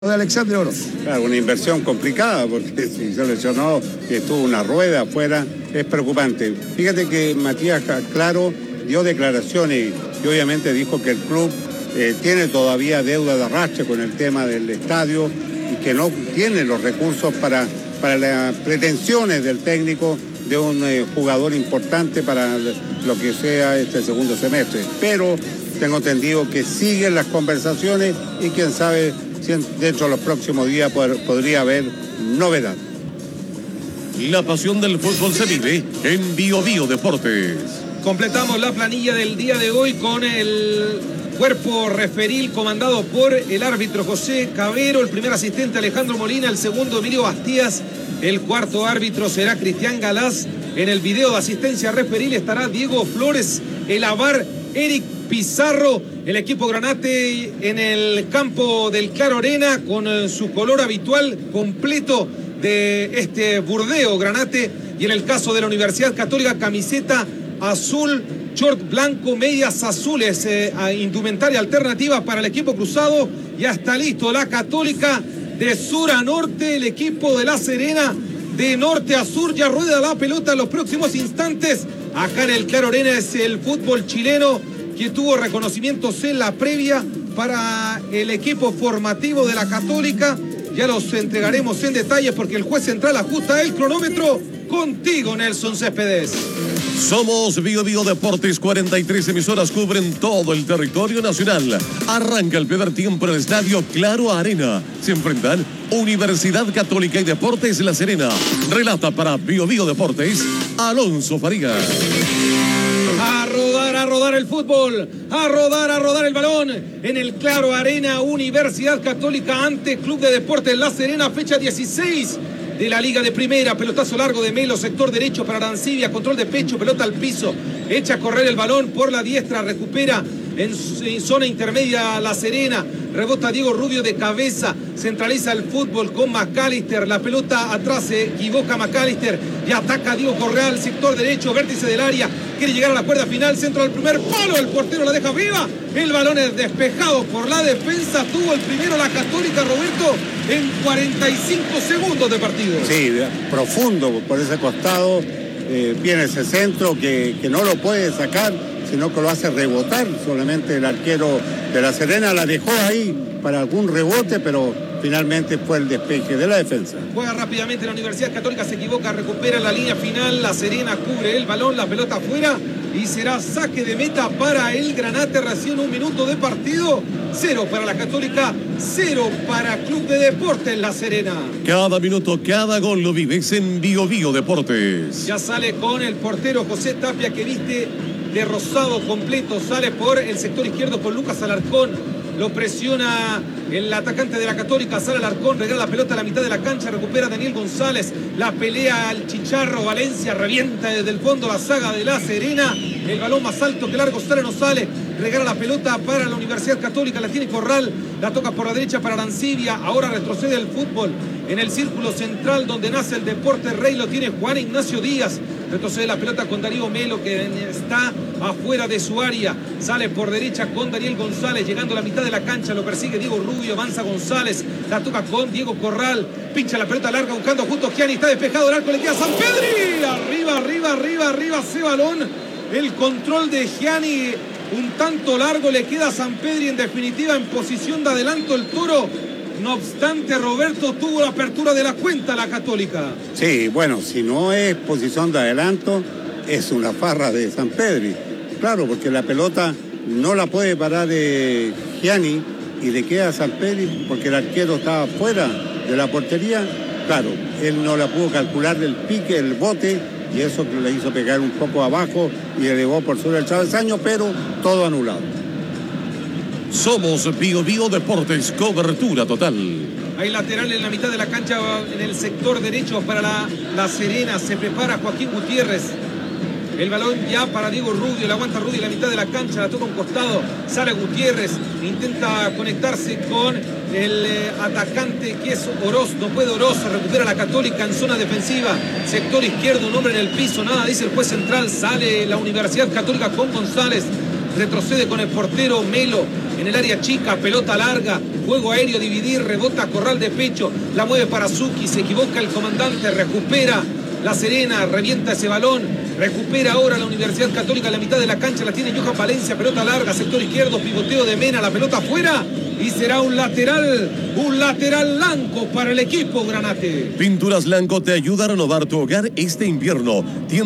de Alexander Oroz. Claro, una inversión complicada porque si se lesionó y estuvo una rueda afuera, es preocupante. Fíjate que Matías Claro dio declaraciones y obviamente dijo que el club tiene todavía deuda de arrastre con el tema del estadio y que no tiene los recursos para las pretensiones del técnico de un jugador importante para lo que sea este segundo semestre. Pero tengo entendido que siguen las conversaciones y quién sabe si dentro de los próximos días podría haber novedad. La pasión del fútbol se vive en Bio Bio Deportes. Completamos la planilla del día de hoy con el cuerpo referil comandado por el árbitro José Cabero, el primer asistente Alejandro Molina, el segundo Emilio Bastías, el cuarto árbitro será Cristian Galás. En el video de asistencia referil estará Diego Flores, el avar Eric Pizarro. El equipo granate en el campo del Claro Arena con su color habitual completo de este burdeo granate, y en el caso de la Universidad Católica, camiseta azul, short blanco, medias azules, indumentaria alternativa para el equipo cruzado. Ya está listo la Católica de sur a norte, el equipo de La Serena de norte a sur ya rueda la pelota en los próximos instantes. Acá en el Claro Arena es el fútbol chileno que tuvo reconocimientos en la previa para el equipo formativo de la Católica. Ya los entregaremos en detalle porque el juez central ajusta el cronómetro. Contigo, Nelson Céspedes. Somos Bio Bio Deportes, 43 emisoras cubren todo el territorio nacional. Arranca el primer tiempo en el estadio Claro Arena. Se enfrentan Universidad Católica y Deportes La Serena. Relata para Bio Bio Deportes, Alonso Farías. A rodar el fútbol, a rodar el balón en el Claro Arena. Universidad Católica ante Club de Deportes La Serena, fecha 16 de la Liga de Primera. Pelotazo largo de Melo, sector derecho para Arancibia, control de pecho, pelota al piso, echa a correr el balón por la diestra, recupera en zona intermedia La Serena, rebota Diego Rubio de cabeza, centraliza el fútbol con McAllister, la pelota atrás, se equivoca McAllister y ataca Diego Correal, sector derecho, vértice del área, quiere llegar a la cuerda final, centro del primer palo, el portero la deja viva, el balón es despejado por la defensa, tuvo el primero la Católica, Roberto, en 45 segundos de partido. Sí, profundo por ese costado, viene ese centro que no lo puede sacar, sino que lo hace rebotar. Solamente el arquero de La Serena la dejó ahí para algún rebote, pero finalmente fue el despeje de la defensa. Juega rápidamente la Universidad Católica, se equivoca, recupera la línea final, La Serena cubre el balón, la pelota afuera y será saque de meta para el Granate. Recién un minuto de partido, 0 para la Católica, 0 para Club de Deportes La Serena. Cada minuto, cada gol lo vives en Bio Bio Deportes. Ya sale con el portero José Tapia, que viste de rosado completo, sale por el sector izquierdo con Lucas Alarcón, lo presiona el atacante de la Católica, sale Alarcón, regala la pelota a la mitad de la cancha, recupera Daniel González, la pelea al Chicharro Valencia, revienta desde el fondo la saga de La Serena, el balón más alto que largo, sale, no sale, regala la pelota para la Universidad Católica, la tiene Corral, la toca por la derecha para Arancibia, ahora retrocede el fútbol en el círculo central donde nace el deporte rey, lo tiene Juan Ignacio Díaz, retrocede la pelota con Darío Melo que está afuera de su área, sale por derecha con Daniel González, llegando a la mitad de la cancha, lo persigue Diego Rubio, avanza González, la toca con Diego Corral, pincha la pelota larga buscando justo a Gianni, está despejado el arco, le queda San Pedri, arriba ese balón, el control de Gianni, un tanto largo, le queda a San Pedri, en definitiva en posición de adelanto el Toro. No obstante, Roberto, tuvo la apertura de la cuenta la Católica. Sí, bueno, si no es posición de adelanto, es una farra de San Pedri. Claro, porque la pelota no la puede parar Gianni y le queda a San Pedri porque el arquero estaba fuera de la portería. Claro, él no la pudo calcular del pique, el bote, y eso le hizo pegar un poco abajo y elevó por sobre el travesaño, pero todo anulado. Somos Bio Bio Deportes, cobertura total. Hay lateral en la mitad de la cancha, en el sector derecho para la Serena. Se prepara Joaquín Gutiérrez. El balón ya para Diego Rubio, la aguanta Rubio en la mitad de la cancha, la toca un costado, sale Gutiérrez, intenta conectarse con el atacante que es Oroz, no puede Oroz, recupera la Católica en zona defensiva, sector izquierdo, un hombre en el piso, nada, dice el juez central, sale la Universidad Católica con González, retrocede con el portero Melo en el área chica, pelota larga, juego aéreo, dividir, rebota Corral de pecho, la mueve para Zucchi, se equivoca el comandante, recupera La Serena, revienta ese balón, recupera ahora la Universidad Católica en la mitad de la cancha, la tiene Johan Valencia, pelota larga, sector izquierdo, pivoteo de Mena, la pelota afuera y será un lateral Lanco para el equipo Granate. Pinturas Lanco te ayuda a renovar tu hogar este invierno.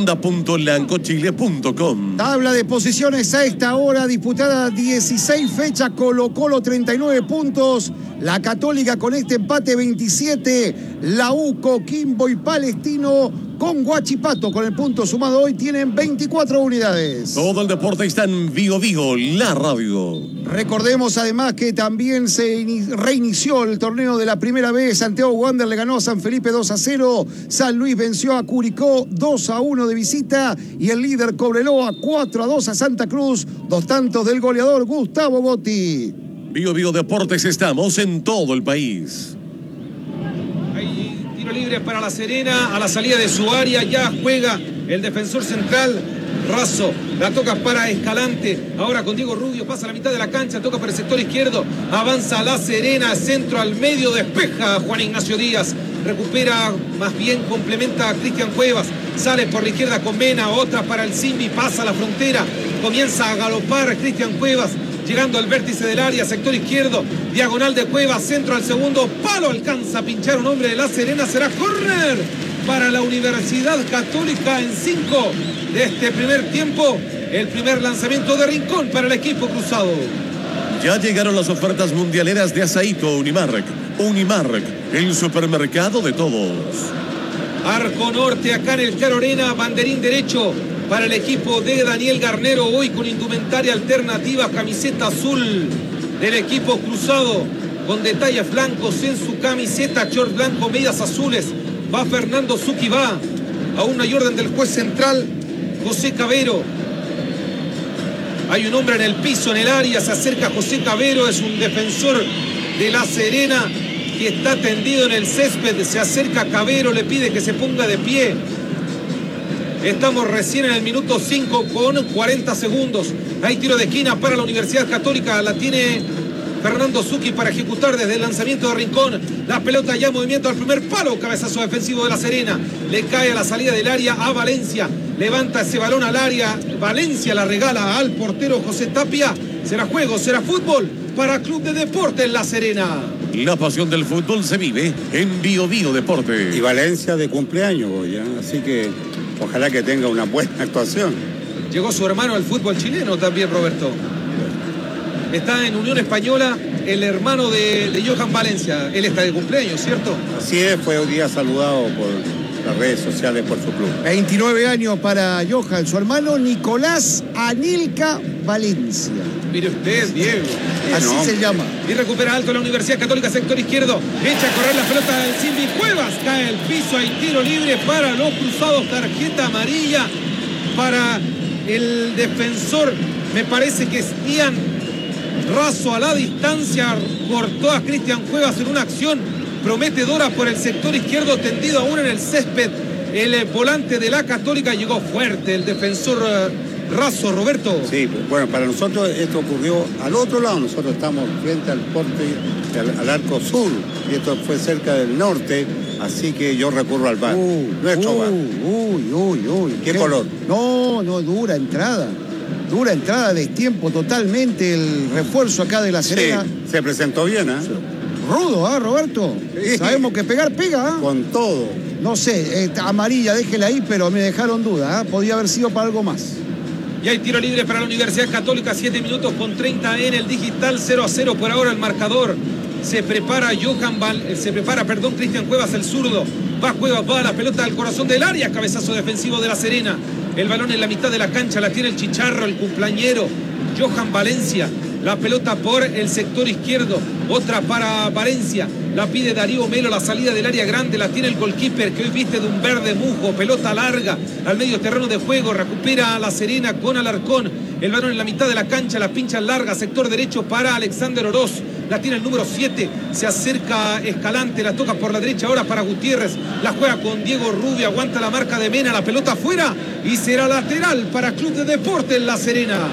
Tienda.lancochile.com. Tabla de posiciones a esta hora, disputada 16 fechas, Colo-Colo 39 puntos, la Católica con este empate 27, la U, Coquimbo y Palestino con Huachipato con el punto sumado hoy tienen 24 unidades. Todo el deporte está en Vigo Vigo, la radio. Recordemos además que también se reinició el torneo de la primera vez. Santiago Wander le ganó a San Felipe 2-0. San Luis venció a Curicó 2-1 de visita. Y el líder Cobreloa 4-2 a Santa Cruz. 2 tantos del goleador Gustavo Gotti. Vigo Vigo Deportes, estamos en todo el país. Hay tiro libre para La Serena. A la salida de su área ya juega el defensor central Razo, la toca para Escalante, ahora con Diego Rubio, pasa a la mitad de la cancha, toca por el sector izquierdo, avanza La Serena, centro al medio, despeja Juan Ignacio Díaz, recupera, más bien complementa a Cristian Cuevas, sale por la izquierda con Mena, otra para el Simbi, pasa la frontera, comienza a galopar Cristian Cuevas, llegando al vértice del área, sector izquierdo, diagonal de Cuevas, centro al segundo palo, alcanza a pinchar un hombre de La Serena, será córner para la Universidad Católica en 5 de este primer tiempo. El primer lanzamiento de Rincón para el equipo cruzado. Ya llegaron las ofertas mundialeras de Asaíto Unimark. Unimark, el supermercado de todos. Arco norte acá en el Claro Arena, banderín derecho para el equipo de Daniel Garnero, hoy con indumentaria alternativa, camiseta azul del equipo cruzado, con detalles blancos en su camiseta, short blanco, medias azules. Va Fernando Zucchi, va a una orden del juez central, José Cabero. Hay un hombre en el piso, en el área, se acerca José Cabero, es un defensor de La Serena que está tendido en el césped, se acerca Cabero, le pide que se ponga de pie. Estamos recién en el minuto 5 con 40 segundos. Hay tiro de esquina para la Universidad Católica, la tiene Fernando Zucchi para ejecutar desde el lanzamiento de Rincón. La pelota ya en movimiento al primer palo, cabezazo defensivo de La Serena. Le cae a la salida del área a Valencia. Levanta ese balón al área. Valencia la regala al portero José Tapia. Será juego, será fútbol para Club de Deportes La Serena. La pasión del fútbol se vive en Vigo Vigo Deporte. Y Valencia de cumpleaños hoy, ¿eh? Así que ojalá que tenga una buena actuación. Llegó su hermano al fútbol chileno también, Roberto. Está en Unión Española el hermano de Johan Valencia. Él está de cumpleaños, ¿cierto? Así es, fue hoy día saludado por las redes sociales por su club. 29 años para Johan, su hermano Nicolás Anilka Valencia. Mire usted, Diego. Así no se llama. Y recupera alto la Universidad Católica, sector izquierdo. Echa a correr la pelota del Simbi Cuevas. Cae el piso, hay tiro libre para los cruzados. Tarjeta amarilla para el defensor. Me parece que es Ian Razo a la distancia. Cortó a Cristian Cuevas en una acción prometedora por el sector izquierdo, tendido aún en el césped. El volante de la Católica llegó fuerte, el defensor Razo, Roberto. Sí, bueno, para nosotros esto ocurrió al otro lado. Nosotros estamos frente al porte, al arco sur, y esto fue cerca del norte, así que yo recurro al VAR. Nuestro VAR. ¿Qué color? No, dura entrada. Dura entrada, destiempo totalmente el refuerzo acá de La Serena. Sí, se presentó bien, ¿eh? Rudo, Roberto? Sí. Sabemos que pegar pega, Con todo. No sé, amarilla, déjela ahí, pero me dejaron duda, Podía haber sido para algo más. Y hay tiro libre para la Universidad Católica, 7 minutos con 30 en el digital, 0-0 por ahora el marcador. Se prepara Cristian Cuevas, el zurdo. Va Cuevas, va a la pelota al corazón del área, cabezazo defensivo de La Serena. El balón en la mitad de la cancha, la tiene el chicharro, el cumpleañero, Johan Valencia. La pelota por el sector izquierdo, otra para Valencia. La pide Darío Melo, la salida del área grande, la tiene el goalkeeper que hoy viste de un verde musgo. Pelota larga al medio terreno de juego, recupera a La Serena con Alarcón. El balón en la mitad de la cancha, la pincha larga, sector derecho para Alexander Oroz. La tiene el número 7, se acerca Escalante, la toca por la derecha ahora para Gutiérrez. La juega con Diego Rubio, aguanta la marca de Mena, la pelota afuera y será lateral para Club de Deportes La Serena.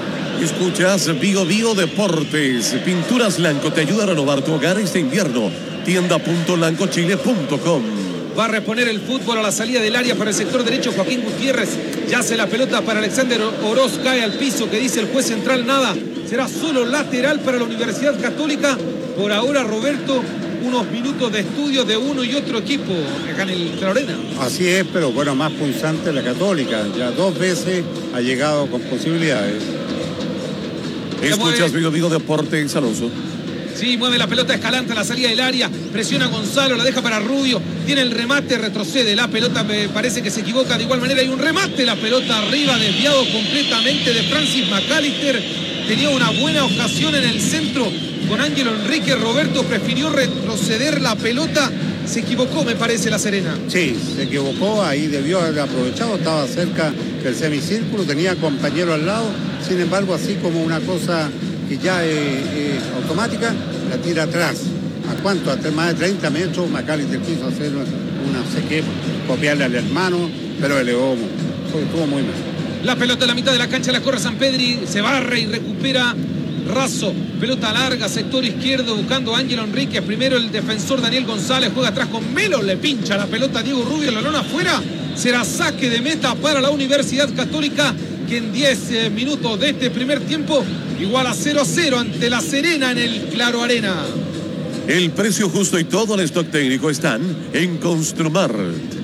Escuchas Bio Bio Deportes. Pinturas Lanco te ayuda a renovar tu hogar este invierno. Tienda.lancochile.com. Va a reponer el fútbol a la salida del área para el sector derecho Joaquín Gutiérrez. Ya hace la pelota para Alexander Oroz, cae al piso, que dice el juez central nada. Será solo lateral para la Universidad Católica. Por ahora, Roberto, unos minutos de estudio de uno y otro equipo acá en el Clarorena. Así es, pero bueno, más punzante la Católica. Ya 2 veces ha llegado con posibilidades. Escuchas Bio Bio Deportes, Alonso. Sí, mueve la pelota Escalante a la salida del área, presiona a Gonzalo, la deja para Rubio, tiene el remate, retrocede, la pelota me parece que se equivoca, de igual manera hay un remate, la pelota arriba, desviado completamente de Francis McAllister, tenía una buena ocasión en el centro con Ángelo Enrique, Roberto prefirió retroceder la pelota, se equivocó me parece la Serena. Sí, se equivocó, ahí debió haber aprovechado, estaba cerca del semicírculo, tenía compañero al lado, sin embargo así como una cosa que ya es automática, la tira atrás. ¿A cuánto? A más de 30 metros, McAllister quiso hacer una, no sé qué, copiarle al hermano, pero elevó, estuvo muy mal. La pelota en la mitad de la cancha la corre Sampedri, se barre y recupera Razo. Pelota larga, sector izquierdo, buscando a Ángelo Enrique. Primero el defensor Daniel González, juega atrás con Melo, le pincha la pelota a Diego Rubio, la lona afuera. Será saque de meta para la Universidad Católica, que en 10 minutos de este primer tiempo igual a 0-0 ante la Serena en el Claro Arena. El precio justo y todo el stock técnico están en Construmart.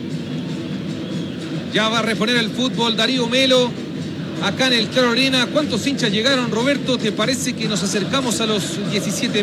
Ya va a reponer el fútbol Darío Melo acá en el Claro Arena. ¿Cuántos hinchas llegaron, Roberto? ¿Te parece que nos acercamos a los 17.000?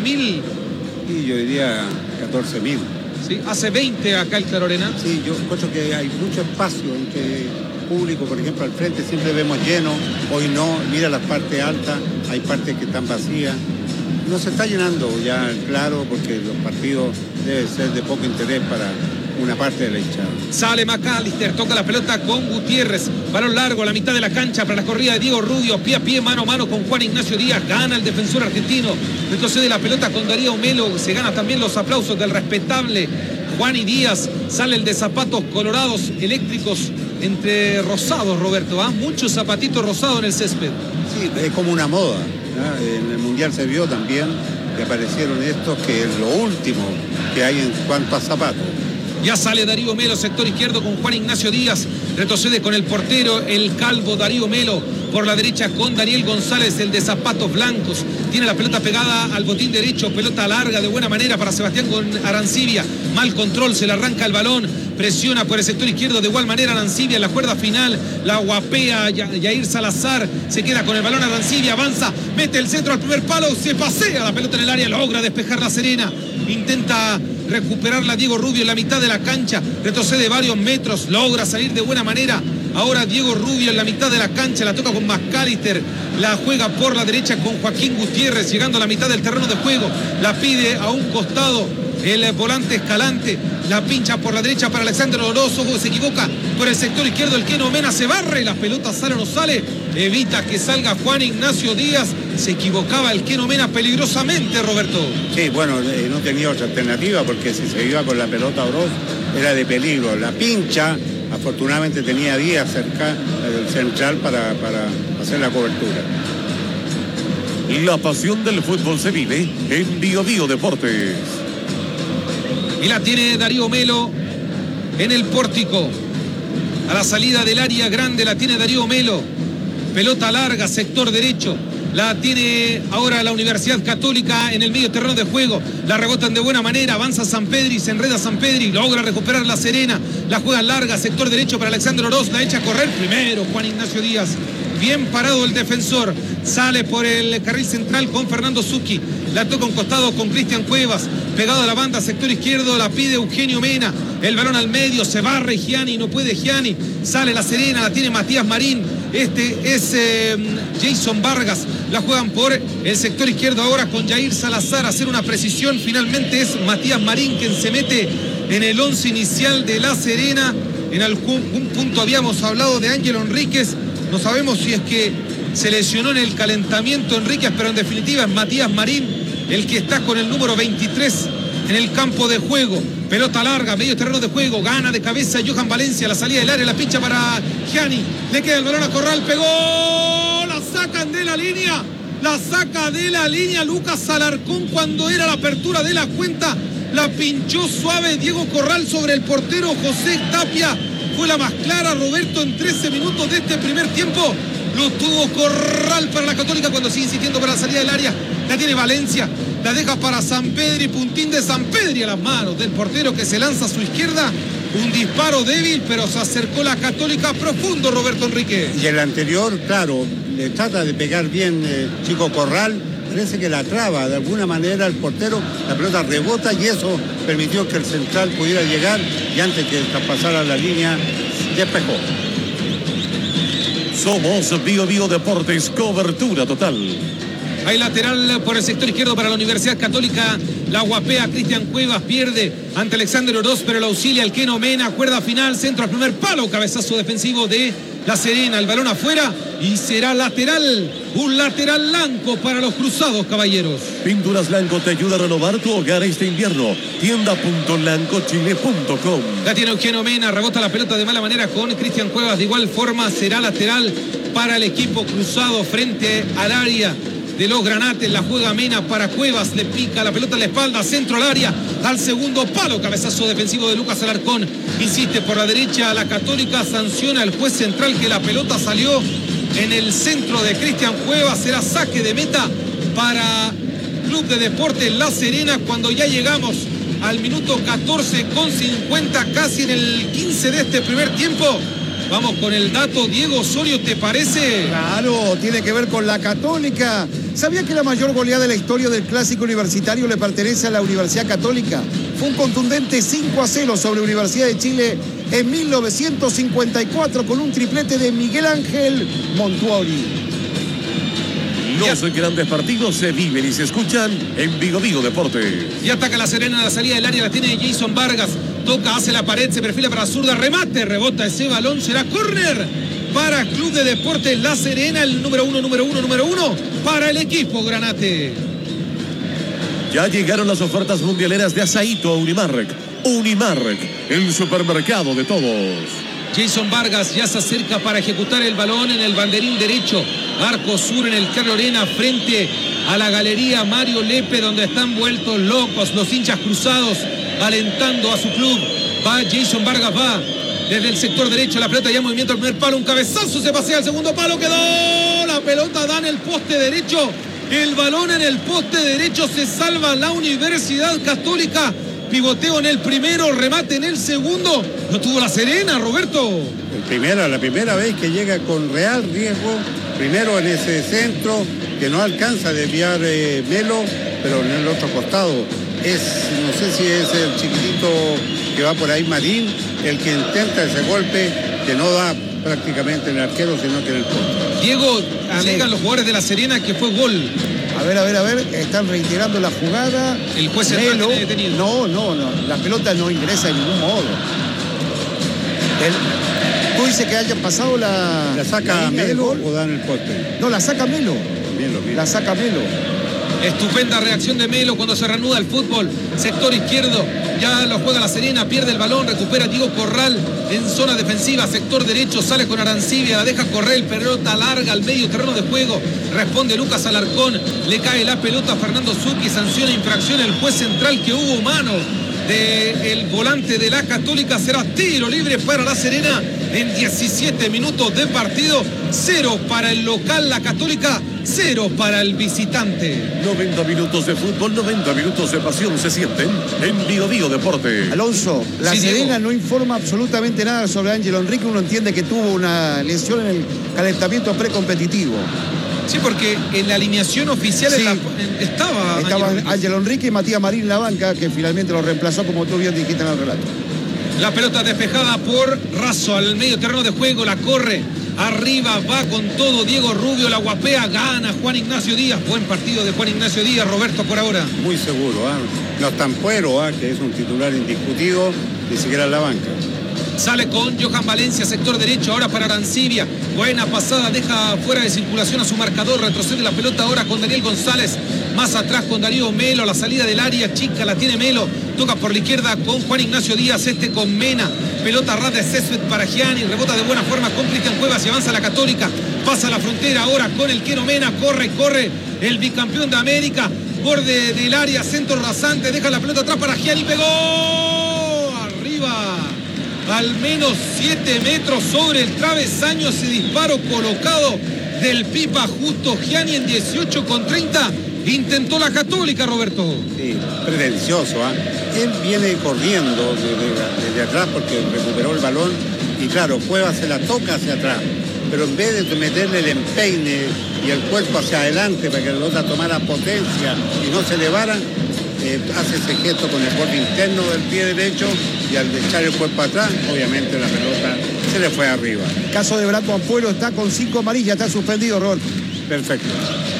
Y yo diría 14.000. Sí, hace 20 acá el Claro Arena. Sí, yo encuentro que hay mucho espacio entre público, por ejemplo, al frente siempre vemos lleno, hoy no, mira las partes altas, hay partes que están vacías. No se está llenando ya, claro, porque los partidos deben ser de poco interés para una parte de la hinchada. Sale McAllister, toca la pelota con Gutiérrez, balón largo a la mitad de la cancha para la corrida de Diego Rubio, pie a pie, mano a mano con Juan Ignacio Díaz, gana el defensor argentino, retrocede la pelota con Darío Melo, se gana también los aplausos del respetable Juan y Díaz, sale el de zapatos colorados eléctricos entre rosados, Roberto, muchos zapatitos rosados en el césped. Sí, es como una moda, ¿no? En el Mundial se vio también que aparecieron estos, que es lo último que hay en cuanto a zapatos. Ya sale Darío Melo, sector izquierdo con Juan Ignacio Díaz, retrocede con el portero, el calvo Darío Melo, por la derecha con Daniel González, el de zapatos blancos, tiene la pelota pegada al botín derecho, pelota larga de buena manera para Sebastián con Arancibia, mal control, se le arranca el balón, presiona por el sector izquierdo de igual manera Arancibia en la cuerda final, la guapea Yair Salazar, se queda con el balón Arancibia, avanza, mete el centro al primer palo, se pasea la pelota en el área, logra despejar la Serena, intenta recuperarla Diego Rubio en la mitad de la cancha, retrocede varios metros, logra salir de buena manera. Ahora Diego Rubio en la mitad de la cancha, la toca con McAllister, la juega por la derecha con Joaquín Gutiérrez, llegando a la mitad del terreno de juego, la pide a un costado el volante Escalante, la pincha por la derecha para Alexander Oroz, ojo, se equivoca por el sector izquierdo, el Keno Mena se barre, la pelota sale o no sale, evita que salga Juan Ignacio Díaz, se equivocaba el Keno Mena peligrosamente, Roberto. Sí, bueno, no tenía otra alternativa porque si se iba con la pelota Oroz era de peligro, la pincha, afortunadamente tenía Díaz cerca del central para hacer la cobertura. La pasión del fútbol se vive en Bio Bio Deportes. Y la tiene Darío Melo en el pórtico. A la salida del área grande la tiene Darío Melo. Pelota larga, sector derecho. La tiene ahora la Universidad Católica en el medio terreno de juego. La rebotan de buena manera. Avanza Sampedri, se enreda Sampedri. Logra recuperar la Serena. La juega larga, sector derecho para Alexander Oroz. La echa a correr primero Juan Ignacio Díaz. Bien parado el defensor. Sale por el carril central con Fernando Zucchi. La toca un costado con Cristian Cuevas. Pegado a la banda, sector izquierdo, la pide Eugenio Mena. El balón al medio, se barre Gianni, no puede Gianni. Sale la Serena, la tiene Matías Marín. Este es Jason Vargas. La juegan por el sector izquierdo ahora con Yair Salazar. A hacer una precisión, finalmente es Matías Marín quien se mete en el 11 inicial de la Serena. En algún punto habíamos hablado de Ángelo Enríquez. No sabemos si es que se lesionó en el calentamiento Enríquez, pero en definitiva es Matías Marín el que está con el número 23 en el campo de juego. Pelota larga, medio terreno de juego, gana de cabeza Johan Valencia, la salida del área, la pincha para Gianni, le queda el balón a Corral, pegó la sacan de la línea. La saca de la línea Lucas Alarcón cuando era la apertura de la cuenta. La pinchó suave Diego Corral sobre el portero José Tapia. Fue la más clara, Roberto, en 13 minutos de este primer tiempo. Lo tuvo Corral para la Católica cuando sigue insistiendo para la salida del área. La tiene Valencia. La deja para Sampedri, puntín de Sampedri a las manos del portero que se lanza a su izquierda. Un disparo débil, pero se acercó la Católica profundo, Roberto Enrique. Y el anterior, claro, le trata de pegar bien Chico Corral. Parece que la traba de alguna manera el portero. La pelota rebota y eso permitió que el central pudiera llegar y antes que traspasara la línea, despejó. Somos Bio Bio Deportes, cobertura total. Hay lateral por el sector izquierdo para la Universidad Católica. La guapea Cristian Cuevas, pierde ante Alexander Oroz, pero lo auxilia el Keno Mena. Cuerda final, centro al primer palo, cabezazo defensivo de La Serena. El balón afuera y será lateral. Un lateral blanco para los cruzados, caballeros. Pinturas Blanco te ayuda a renovar tu hogar este invierno. Tienda.blancochile.com. La tiene Eugenio Mena, rebota la pelota de mala manera con Cristian Cuevas. De igual forma será lateral para el equipo cruzado frente al área de los Granates. La juega Mena para Cuevas, le pica la pelota en la espalda, centro al área, al segundo palo, cabezazo defensivo de Lucas Alarcón. Insiste por la derecha la Católica, sanciona al juez central que la pelota salió en el centro de Cristian Cuevas. Será saque de meta para Club de Deportes La Serena cuando ya llegamos al minuto 14:50, casi en el 15 de este primer tiempo. Vamos con el dato, Diego Osorio, ¿te parece? Claro, tiene que ver con la Católica. ¿Sabía que la mayor goleada de la historia del clásico universitario le pertenece a la Universidad Católica? Fue un contundente 5-0 sobre Universidad de Chile en 1954 con un triplete de Miguel Ángel Montuori. Los grandes partidos se viven y se escuchan en Bio Bio Deportes. Y ataca La Serena a la salida del área, la tiene Jason Vargas. Toca, hace la pared, se perfila para zurda, remate, rebota ese balón, será córner para Club de Deportes La Serena, el número uno para el equipo Granate. Ya llegaron las ofertas mundialeras de Asaíto a Unimark. Unimark, el supermercado de todos. Jason Vargas ya se acerca para ejecutar el balón en el banderín derecho. Arco sur en el Carlos Arena frente a la galería Mario Lepe, donde están vueltos locos los hinchas cruzados alentando a su club. Va Jason Vargas, va desde el sector derecho, la pelota ya en movimiento al primer palo, un cabezazo, se pasea al segundo palo, quedó, la pelota da en el poste derecho, el balón en el poste derecho, se salva la Universidad Católica. Pivoteo en el primero, remate en el segundo. Lo tuvo La Serena, Roberto. La primera vez que llega con real riesgo. Primero en ese centro que no alcanza a desviar Melo, pero en el otro costado no sé si es el chiquitito que va por ahí, Marín, el que intenta ese golpe que no da prácticamente en el arquero, sino que en el poste. Diego, alegan los jugadores de La Serena que fue gol. A ver, están reiterando la jugada. El juez central tiene detenido. No, la pelota no ingresa de ningún modo. Tú dices que hayan pasado ¿La saca Melo o da en el poste? No, la saca Melo. La saca Melo. Estupenda reacción de Melo cuando se reanuda el fútbol. Sector izquierdo, ya lo juega La Serena, pierde el balón, recupera Diego Corral en zona defensiva. Sector derecho, sale con Arancibia, la deja correr, pelota larga al medio terreno de juego. Responde Lucas Alarcón, le cae la pelota a Fernando Zucchi, sanciona infracción el juez central que hubo mano del volante de la Católica. Será tiro libre para La Serena en 17 minutos de partido. 0 para el local, la Católica, 0 para el visitante. 90 minutos de fútbol, 90 minutos de pasión se sienten en Bio Bio Deporte. Alonso, La Serena no informa absolutamente nada sobre Ángelo Enrique. Uno entiende que tuvo una lesión en el calentamiento precompetitivo. Sí, porque en la alineación oficial sí, estaba Ángelo Enrique y Matías Marín en la banca, que finalmente lo reemplazó, como tú bien dijiste en el relato. La pelota despejada por Razo al medio terreno de juego, la corre arriba, va con todo Diego Rubio, la guapea, gana Juan Ignacio Díaz. Buen partido de Juan Ignacio Díaz, Roberto, por ahora. Muy seguro, no es Tampuero, que es un titular indiscutido, ni siquiera en la banca. Sale con Johan Valencia, sector derecho, ahora para Arancibia. Buena pasada, deja fuera de circulación a su marcador. Retrocede la pelota ahora con Daniel González. Más atrás con Darío Melo, la salida del área chica la tiene Melo. Toca por la izquierda con Juan Ignacio Díaz, con Mena. Pelota ras de Césped para Gianni. Rebota de buena forma con Cristian Cuevas y avanza la Católica. Pasa la frontera ahora con el Queno Mena. Corre el bicampeón de América. Borde del área, centro rasante. Deja la pelota atrás para Gianni. Pegó arriba. Al menos 7 metros sobre el travesaño. Ese disparo colocado del Pipa Justo Gianni en 18,30. Intentó la Católica, Roberto. Sí, pretencioso, ¿eh? Él viene corriendo desde atrás porque recuperó el balón y claro, Cuevas se la toca hacia atrás, pero en vez de meterle el empeine y el cuerpo hacia adelante para que la pelota tomara potencia y no se elevara, hace ese gesto con el borde interno del pie derecho y al echar el cuerpo atrás, obviamente la pelota se le fue arriba. El caso de Branco Ampuero está con 5 amarillas, está suspendido, Ron. Perfecto.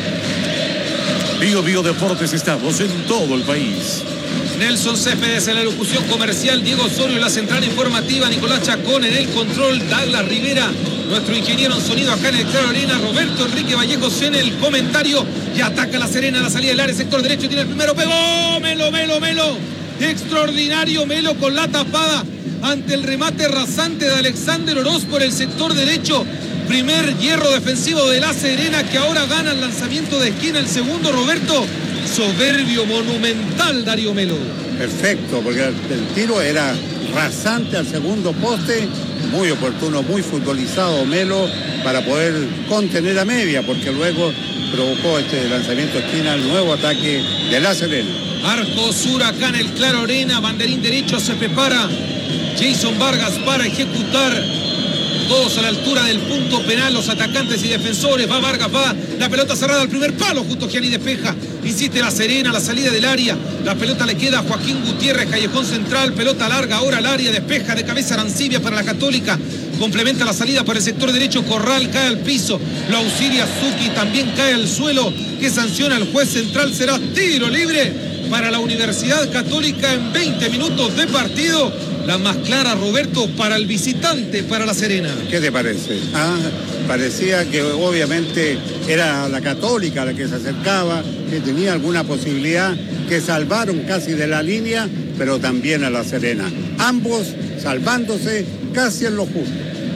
Bio Deportes, estamos en todo el país. Nelson Céspedes en la locución comercial, Diego Osorio en la central informativa, Nicolás Chacón en el control, Douglas Rivera, nuestro ingeniero en sonido acá en el Claro Arena, Roberto Enrique Vallejos en el comentario, y ataca la Serena a la salida del área, sector derecho, tiene el primero, pegó, Melo, extraordinario Melo con la tapada ante el remate rasante de Alexander Oroz por el sector derecho. Primer hierro defensivo de la Serena, que ahora gana el lanzamiento de esquina, el segundo, Roberto. Soberbio, monumental Darío Melo. Perfecto, porque el tiro era rasante al segundo poste, muy oportuno, muy futbolizado Melo para poder contener a media, porque luego provocó este lanzamiento de esquina, el nuevo ataque de la Serena. Arco sur acá en el Claro Arena, banderín derecho, se prepara Jason Vargas para ejecutar. Todos a la altura del punto penal, los atacantes y defensores. Va Vargas, va la pelota cerrada al primer palo, justo Gianni despeja. Insiste la Serena, la salida del área. La pelota le queda a Joaquín Gutiérrez, callejón central. Pelota larga, ahora al área, despeja de cabeza Arancibia para la Católica. Complementa la salida por el sector derecho. Corral cae al piso. Lo auxilia Zucchi, también cae al suelo. Que sanciona el juez central. Será tiro libre para la Universidad Católica en 20 minutos de partido. La más clara, Roberto, para el visitante, para la Serena. ¿Qué te parece? Parecía que obviamente era la Católica la que se acercaba, que tenía alguna posibilidad, que salvaron casi de la línea, pero también a la Serena. Ambos salvándose casi en lo justo.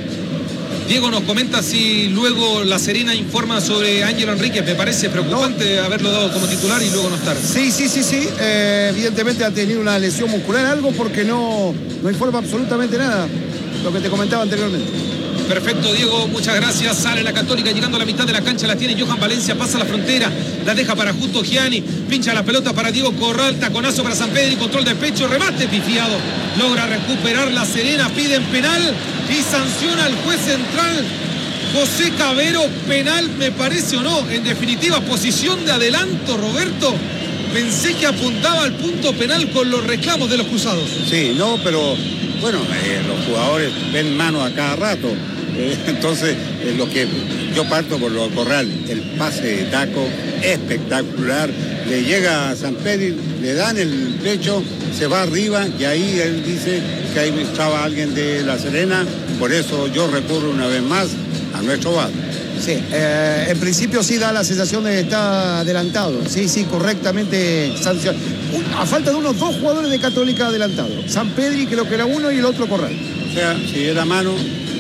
Diego nos comenta si luego la Serena informa sobre Ángelo Enríquez. Me parece preocupante haberlo dado como titular y luego no estar. Sí. Evidentemente ha tenido una lesión muscular, algo porque no informa absolutamente nada. Lo que te comentaba anteriormente. Perfecto, Diego, muchas gracias. Sale la Católica llegando a la mitad de la cancha, la tiene Johan Valencia, pasa la frontera, la deja para Justo Gianni, pincha la pelota para Diego Corral, taconazo para San Pedro y control de pecho, remate pifiado. Logra recuperar la Serena, piden penal y sanciona al juez central José Cabero. Penal, me parece o no. En definitiva, posición de adelanto, Roberto. Pensé que apuntaba al punto penal con los reclamos de los cruzados. Sí, no, pero bueno, los jugadores ven mano a cada rato. Entonces, lo que yo parto por lo de Corral, el pase de taco espectacular, le llega a San Pedro, le dan el pecho, se va arriba y ahí él dice que ahí estaba alguien de la Serena, por eso yo recurro una vez más a nuestro VAR. Sí, en principio sí da la sensación de que está adelantado. Sí, correctamente sancionado. A falta de unos 2 jugadores de Católica adelantados. San Pedri creo que era uno y el otro Corral. O sea, si era mano,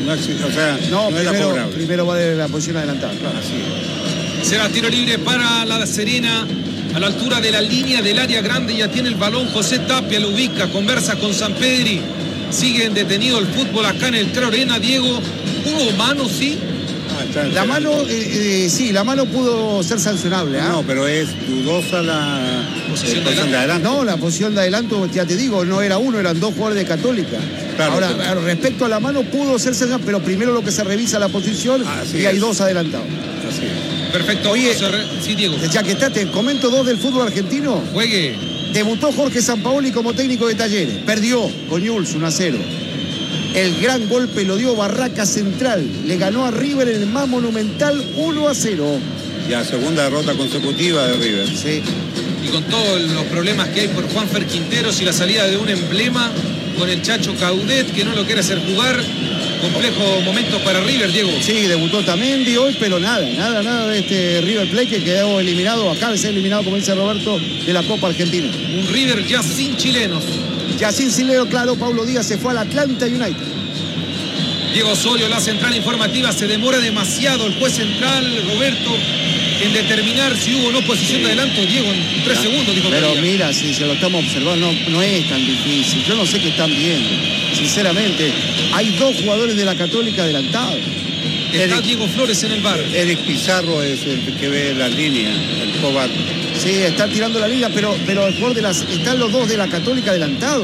no era cobrable. Primero va de la posición adelantada. Claro. Así es. Será tiro libre para la Serena. A la altura de la línea del área grande ya tiene el balón José Tapia, lo ubica, conversa con San Pedri. Sigue detenido el fútbol acá en el Claro Arena. Diego, ¿hubo mano, sí? La mano, sí, la mano pudo ser sancionable. No, pero es dudosa la posición de adelanto. No, la posición de adelanto, ya te digo, no era uno, eran 2 jugadores de Católica. Claro, ahora, claro. Respecto a la mano, pudo ser sancionable, pero primero lo que se revisa la posición y hay 2 adelantados. Así es. Perfecto. Oye, sí, Diego. Ya que te comento 2 del fútbol argentino. Juegue. Debutó Jorge Sampaoli como técnico de Talleres. Perdió con Newell's 1-0. El gran golpe lo dio Barraca Central. Le ganó a River en el más monumental 1-0. Ya segunda derrota consecutiva de River. Sí. Y con todos los problemas que hay por Juanfer Quinteros y la salida de un emblema con el Chacho Caudet, que no lo quiere hacer jugar. Complejo momento para River, Diego. Sí, debutó Tamendi hoy, pero nada de este River Plate que quedó eliminado, acaba de ser eliminado, como dice Roberto, de la Copa Argentina. Un River ya sin chilenos. Ya sin Sileo, claro, Paulo Díaz se fue al Atlanta United. Diego Osorio, la central informativa, se demora demasiado el juez central, Roberto, en determinar si hubo o no posición de adelanto. Diego, en 3 segundos, dijo. Pero mira, si se lo estamos observando, no es tan difícil. Yo no sé qué están viendo, sinceramente. Hay 2 jugadores de la Católica adelantados. Está Diego Flores en el bar. Eric Pizarro es el que ve las líneas, el cobarde. Sí, está tirando la liga, pero el jugador están los 2 de la Católica adelantados.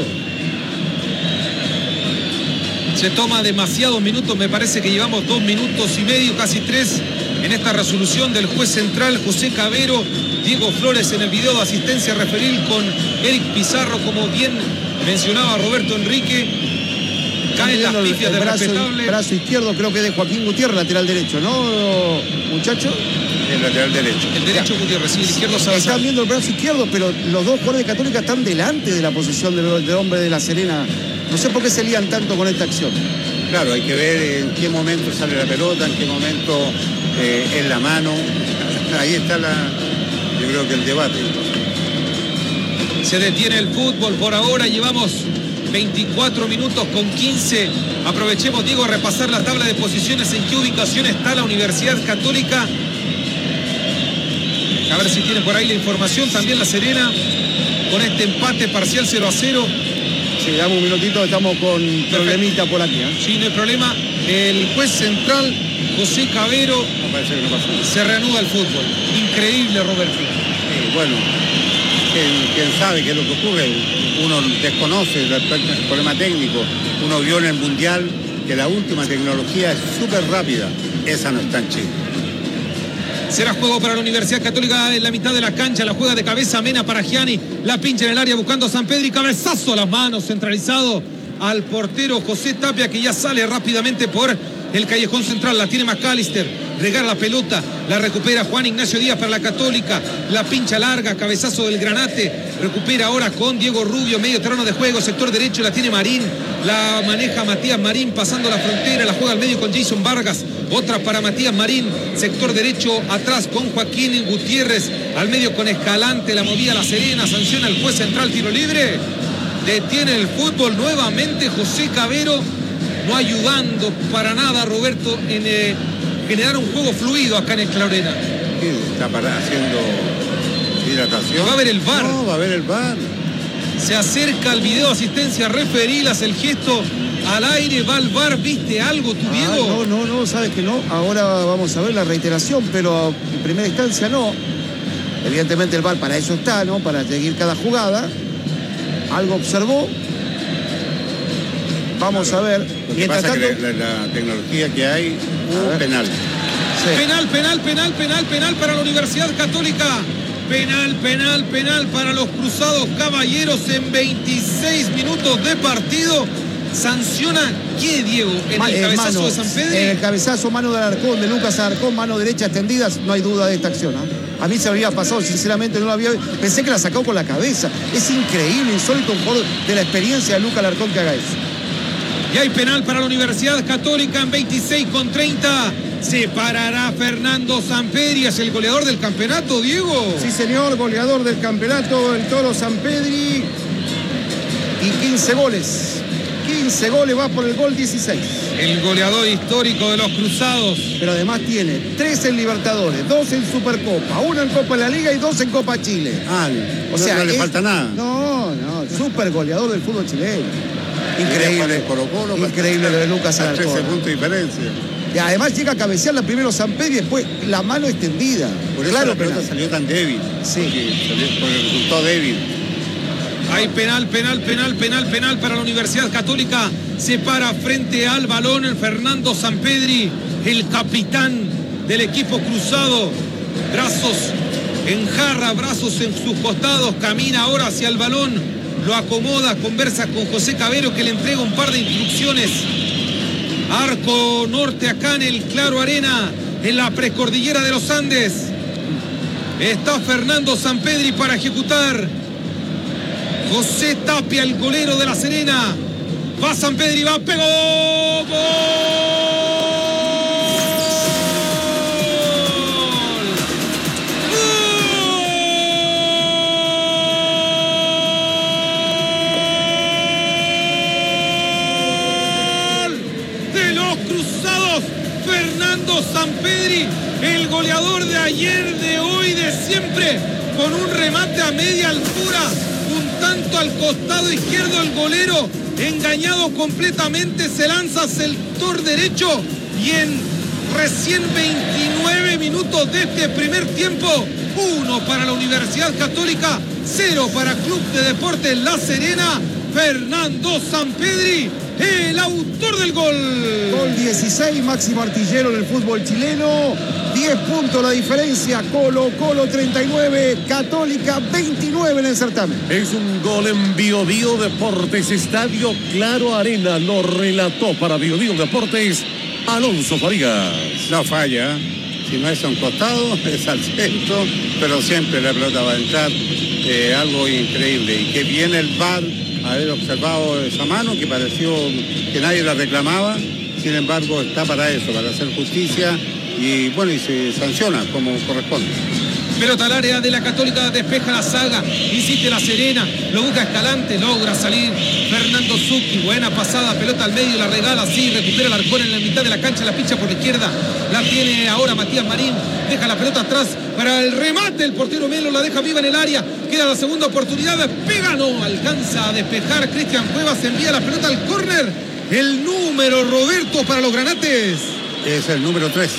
Se toma demasiados minutos, me parece que llevamos 2 minutos y medio, casi 3, en esta resolución del juez central José Cavero. Diego Flores en el video de asistencia referil con Eric Pizarro, como bien mencionaba Roberto Enrique. Caen las pifias del respetable. Brazo izquierdo, creo que de Joaquín Gutiérrez, lateral derecho, ¿no, muchacho? El lateral derecho. El derecho Gutiérrez, sí, el izquierdo Salazar. Están viendo el brazo izquierdo, pero los 2 jugadores de Católica están delante de la posición del hombre de La Serena. No sé por qué se lían tanto con esta acción. Claro, hay que ver en qué momento sale la pelota, en qué momento es la mano. Ahí está yo creo que el debate. Se detiene el fútbol por ahora, llevamos 24 minutos con 15. Aprovechemos, Diego, a repasar la tabla de posiciones. ¿En qué ubicación está la Universidad Católica? A ver si tiene por ahí la información. También La Serena, con este empate parcial 0-0. Sí, dame un minutito, estamos con problemita por aquí. Sí, no hay problema. El juez central, José Cavero, No parece que no pasó. se reanuda el fútbol. Increíble, Roberto. Bueno, ¿quién sabe qué es lo que ocurre? Uno desconoce el problema técnico. Uno vio en el Mundial que la última tecnología es súper rápida. Esa no está en Chile. Será juego para la Universidad Católica en la mitad de la cancha. La juega de cabeza Mena para Gianni. La pincha en el área buscando a San Pedro y cabezazo a las manos, centralizado al portero José Tapia, que ya sale rápidamente por el callejón central. La tiene McAllister. Regala la pelota. La recupera Juan Ignacio Díaz para la Católica. La pincha larga. Cabezazo del Granate. Recupera ahora con Diego Rubio. Medio terreno de juego. Sector derecho la tiene Marín. La maneja Matías Marín pasando la frontera. La juega al medio con Jason Vargas. Otra para Matías Marín. Sector derecho atrás con Joaquín Gutiérrez. Al medio con Escalante. La movía La Serena. Sanciona el juez central. Tiro libre. Detiene el fútbol nuevamente José Cavero. No ayudando para nada, Roberto, en generar un juego fluido acá en el Claro Arena. ¿Está haciendo hidratación? Va a haber el VAR. No, va a haber el VAR. Se acerca al video asistencia referil, hace el gesto al aire, va al VAR. ¿Viste algo tú, Diego? No, sabes que no. Ahora vamos a ver la reiteración, pero en primera instancia no. Evidentemente el VAR para eso está, ¿no? Para seguir cada jugada. Algo observó. Vamos a ver. Mientras tanto, la tecnología que hay, penal. Sí. Penal para la Universidad Católica. Penal para los Cruzados Caballeros en 26 minutos de partido. ¿Sanciona qué, Diego? ¿En el cabezazo de San Pedro? En el cabezazo, mano de Alarcón, de Lucas Alarcón, mano derecha extendida, no hay duda de esta acción. A mí se me había pasado, sinceramente no lo había. Pensé que la sacó con la cabeza. Es increíble, insólito un jugador de la experiencia de Lucas Alarcón que haga eso. Y hay penal para la Universidad Católica en 26:30. Se parará Fernando Sampedri, es el goleador del campeonato, Diego. Sí, señor, goleador del campeonato, el Toro Sampedri. Y 15 goles. 15 goles, va por el gol 16. El goleador histórico de los Cruzados. Pero además tiene 3 en Libertadores, 2 en Supercopa, 1 en Copa de la Liga y 2 en Copa Chile. O sea, no le falta nada. No, súper goleador del fútbol chileno. Increíble. Increíble lo de Lucas Alarcón. 13 puntos de diferencia. Y además llega a cabecearla primero Sampedri y después la mano extendida. Por eso claro, la pelota salió tan débil. Sí. Porque resultó débil. Hay penal para la Universidad Católica. Se para frente al balón el Fernando Sampedri, el capitán del equipo cruzado. Brazos en jarra, brazos en sus costados. Camina ahora hacia el balón. Lo acomoda, conversa con José Cavero, que le entrega un par de instrucciones. Arco norte acá en el Claro Arena, en la precordillera de los Andes. Está Fernando Sampedri para ejecutar. José Tapia, el golero de La Serena. Va Sampedri, va, pegó. ¡Gol! De los Cruzados, Fernando Sampedri, el goleador de ayer, de hoy, de siempre, con un remate a media altura, un tanto al costado izquierdo. El golero, engañado completamente, se lanza hacia el sector derecho y en recién 29 minutos de este primer tiempo, 1 para la Universidad Católica, 0 para Club de Deportes La Serena. Fernando Sampedri, el autor del gol. Gol 16, máximo artillero en el fútbol chileno. 10 puntos la diferencia. Colo-Colo 39, Católica 29 en el certamen. Es un gol en Bio Bio Deportes, Estadio Claro Arena. Lo relató para Bio Bio Deportes Alonso Farías. No falla, si no es a un costado, es al centro, pero siempre la pelota va a entrar. Algo increíble. Y que viene el VAR haber observado esa mano que pareció que nadie la reclamaba. Sin embargo, está para eso, para hacer justicia y bueno, y se sanciona como corresponde. Pelota al área de la Católica, despeja la saga, insiste La Serena, lo busca Escalante, logra salir Fernando Zucchi, buena pasada, pelota al medio, la regala, sí, recupera el Arcón en la mitad de la cancha, la pincha por la izquierda, la tiene ahora Matías Marín, deja la pelota atrás para el remate, el portero Melo la deja viva en el área, queda la segunda oportunidad, pega, no, alcanza a despejar Cristian Cuevas, envía la pelota al córner, el número, Roberto, para los granates. Es el número 3.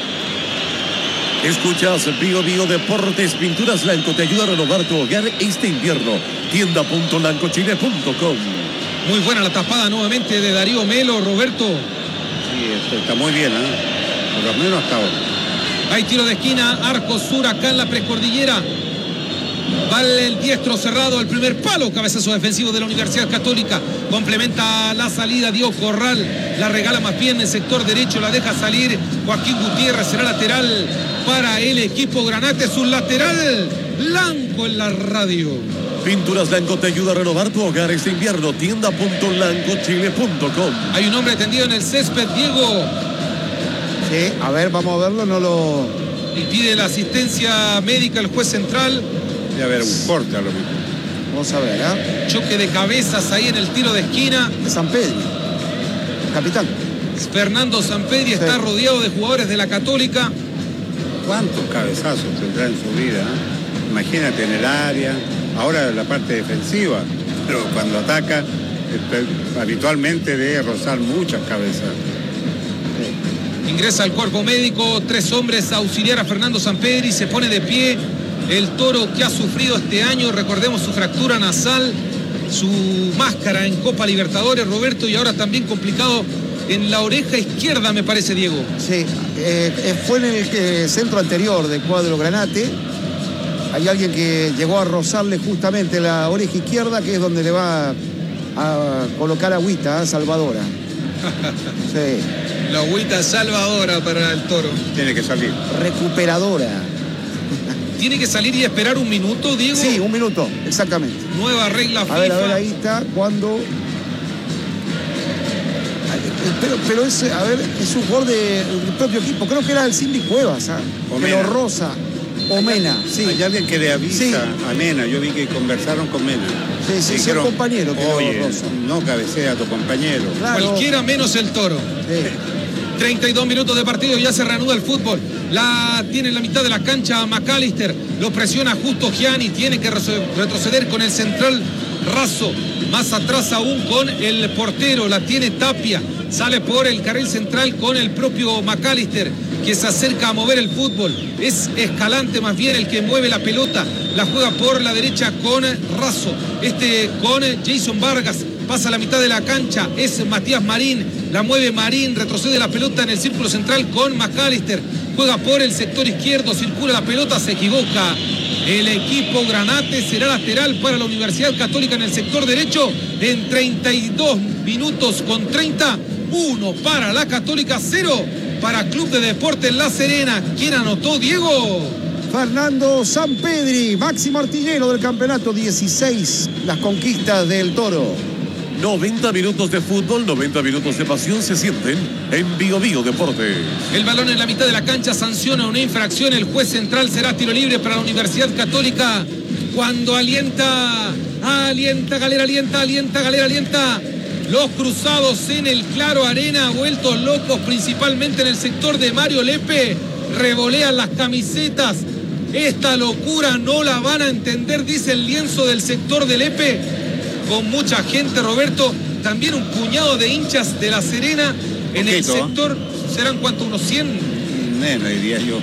Escuchas Bio Bio Deportes, Pinturas Lanco te ayuda a renovar tu hogar este invierno. Tienda.lancochile.com. Muy buena la tapada nuevamente de Darío Melo, Roberto. Sí, está muy bien, por lo menos hasta ahora. Hay tiro de esquina, arco sur acá en la Precordillera. Vale el diestro cerrado al primer palo, cabezazo defensivo de la Universidad Católica. Complementa la salida Diego Corral, la regala más bien en el sector derecho, la deja salir Joaquín Gutiérrez, será lateral para el equipo Granate, su lateral Lanco en la radio. Pinturas Lanco te ayuda a renovar tu hogar este invierno. Tienda.lancochile.com. Hay un hombre tendido en el césped, Diego. Sí, a ver, vamos a verlo, no lo... Y pide la asistencia médica el juez central. Debe haber un corte a lo mejor. Vamos a ver, Choque de cabezas ahí en el tiro de esquina. De Sampedri, capitán. Fernando Sampedri está rodeado de jugadores de la Católica. ¿Cuántos cabezazos tendrá en su vida? Imagínate en el área, ahora la parte defensiva, pero cuando ataca, habitualmente debe rozar muchas cabezas. Ingresa al cuerpo médico, 3 hombres a auxiliar a Fernando Sampedri, se pone de pie. El Toro que ha sufrido este año, recordemos su fractura nasal, su máscara en Copa Libertadores, Roberto, y ahora también complicado en la oreja izquierda, me parece, Diego. Sí, fue en el centro anterior del cuadro Granate. Hay alguien que llegó a rozarle justamente la oreja izquierda, que es donde le va a colocar agüita, salvadora. Sí. La agüita salvadora para el Toro. Tiene que salir. Recuperadora. ¿Tiene que salir y esperar un minuto, Diego? Sí, un minuto, exactamente. Nueva regla FIFA. A ver, ahí está, cuando... Pero es, a ver, es un jugador del propio equipo. Creo que era el Cindy Cuevas, que lo roza. O Mena, sí. Hay alguien que le avisa, sí, a Mena. Yo vi que conversaron con Mena. Sí, sí, es un compañero que oye, lo roza. No cabecea a tu compañero. Claro. Cualquiera menos el Toro. Sí. 32 minutos de partido, ya se reanuda el fútbol. La tiene en la mitad de la cancha McAllister. Lo presiona justo Gianni. Tiene que retroceder con el central Razo. Más atrás aún con el portero. La tiene Tapia. Sale por el carril central con el propio McAllister, que se acerca a mover el fútbol. Es Escalante más bien el que mueve la pelota. La juega por la derecha con Razo. Con Jason Vargas. Pasa a la mitad de la cancha. Es Matías Marín. La mueve Marín. Retrocede la pelota en el círculo central con McAllister. Juega por el sector izquierdo. Circula la pelota. Se equivoca el equipo Granate. Será lateral para la Universidad Católica en el sector derecho. En 32 minutos con 30. 1 para la Católica, 0 para Club de Deportes La Serena. ¿Quién anotó, Diego? Fernando Sampedri, máximo artillero del campeonato, 16 las conquistas del Toro. 90 minutos de fútbol, 90 minutos de pasión se sienten en Bio Bio Deportes. El balón en la mitad de la cancha sanciona una infracción. El juez central será tiro libre para la Universidad Católica. Cuando alienta Galera. Los cruzados en el Claro Arena, vueltos locos principalmente en el sector de Mario Lepe. Revolean las camisetas. Esta locura no la van a entender, dice el lienzo del sector de Lepe. Con mucha gente, Roberto. También un puñado de hinchas de La Serena en el sector. ¿Serán cuánto? ¿Unos 100? Menos, diría yo.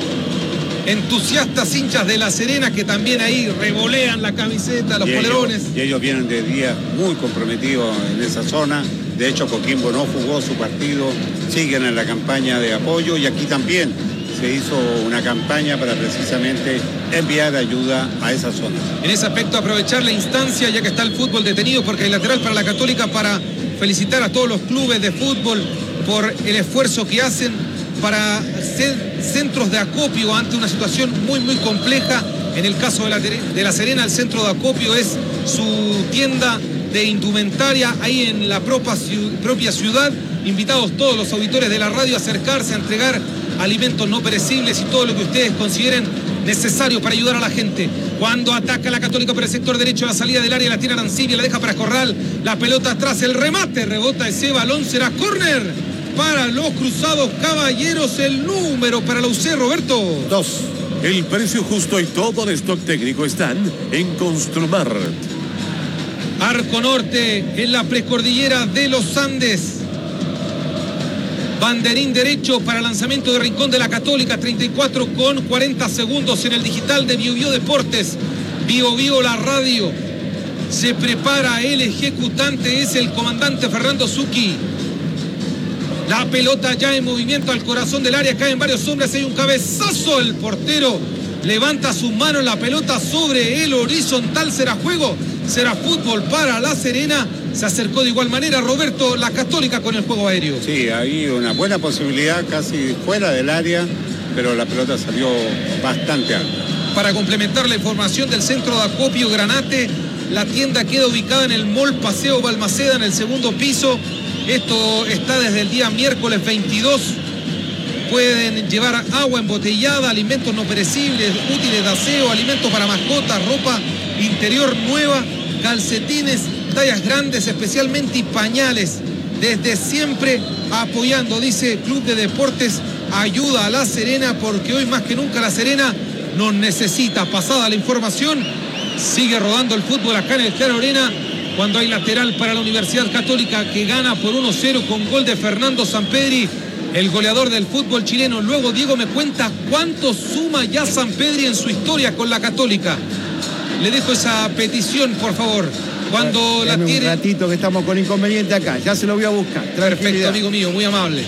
Entusiastas hinchas de La Serena que también ahí revolean la camiseta, los polerones. Y ellos vienen de días muy comprometidos en esa zona. De hecho, Coquimbo no jugó su partido, siguen en la campaña de apoyo y aquí también se hizo una campaña para precisamente enviar ayuda a esa zona. En ese aspecto, aprovechar la instancia, ya que está el fútbol detenido, porque hay lateral para la Católica, para felicitar a todos los clubes de fútbol por el esfuerzo que hacen para ser centros de acopio ante una situación muy compleja. En el caso de La Serena, el centro de acopio es su tienda de indumentaria ahí en la propia ciudad. Invitados todos los auditores de la radio a acercarse, a entregar alimentos no perecibles y todo lo que ustedes consideren necesario para ayudar a la gente. Cuando ataca la Católica por el sector derecho, la salida del área la tiene Arancibia, la deja para Corral, la pelota atrás, el remate, rebota ese balón, será córner para los Cruzados Caballeros. El número para la UC, Roberto. 2. El precio justo y todo el stock técnico están en Construmart. Arco Norte, en la precordillera de los Andes. Banderín derecho para lanzamiento de Rincón de la Católica, 34:40 segundos en el digital de Bio Bio Deportes. Bio Bio la radio. Se prepara el ejecutante, es el comandante Fernando Zucchi. La pelota ya en movimiento al corazón del área, caen varios hombres, hay un cabezazo, el portero levanta su mano, la pelota sobre el horizontal, será juego, será fútbol para La Serena. Se acercó de igual manera, Roberto, la Católica con el juego aéreo. Sí, hay una buena posibilidad casi fuera del área, pero la pelota salió bastante alta. Para complementar la información del centro de acopio Granate, la tienda queda ubicada en el Mall Paseo Balmaceda, en el segundo piso. Esto está desde el día miércoles 22. Pueden llevar agua embotellada, alimentos no perecibles, útiles de aseo, alimentos para mascotas, ropa interior nueva, calcetines, tallas grandes especialmente y pañales. Desde siempre apoyando, dice Club de Deportes, ayuda a La Serena, porque hoy más que nunca La Serena nos necesita. Pasada la información, sigue rodando el fútbol acá en el Claro Arena, cuando hay lateral para la Universidad Católica, que gana por 1-0 con gol de Fernando Sampedri, el goleador del fútbol chileno. Luego Diego me cuenta cuánto suma ya Sampedri en su historia con la Católica. Le dejo esa petición, por favor. Cuando la tiene... Un ratito que estamos con inconveniente acá, ya se lo voy a buscar. Perfecto, amigo mío, muy amable.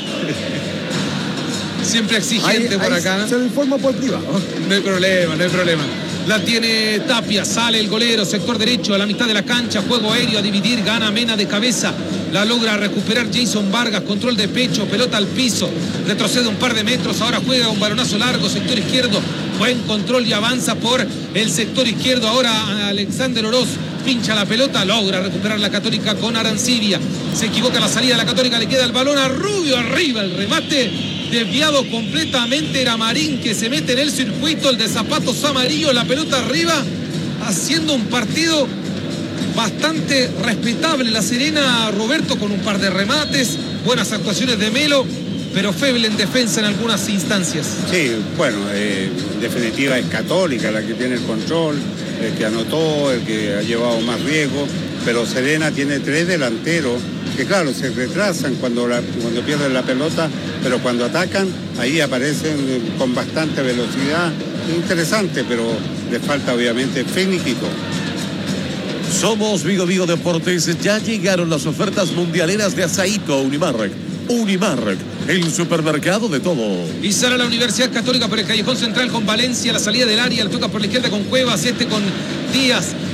Siempre exigente por acá. Se lo informo por privado. No hay problema. La tiene Tapia, sale el golero, sector derecho, a la mitad de la cancha, juego aéreo a dividir, gana Mena de cabeza, la logra recuperar Jason Vargas, control de pecho, pelota al piso, retrocede un par de metros, ahora juega un balonazo largo, sector izquierdo, buen control y avanza por el sector izquierdo, ahora Alexander Oroz pincha la pelota, logra recuperar la Católica con Arancibia, se equivoca la salida de la Católica, le queda el balón a Rubio, arriba el remate, desviado completamente, era Marín que se mete en el circuito, el de zapatos amarillos, la pelota arriba, haciendo un partido bastante respetable La Serena, Roberto, con un par de remates, buenas actuaciones de Melo, pero feble en defensa en algunas instancias. Sí, bueno, en definitiva es Católica la que tiene el control, el que anotó, el que ha llevado más riesgo, pero Serena tiene 3 delanteros que claro, se retrasan cuando pierden la pelota, pero cuando atacan, ahí aparecen con bastante velocidad. Interesante, pero le falta obviamente finiquito. Somos Vigo Vigo Deportes. Ya llegaron las ofertas mundialeras de Asaíco Unimark. Unimark, el supermercado de todo. Y sale la Universidad Católica por el callejón central con Valencia, la salida del área, le toca por la izquierda con Cuevas, con Díaz,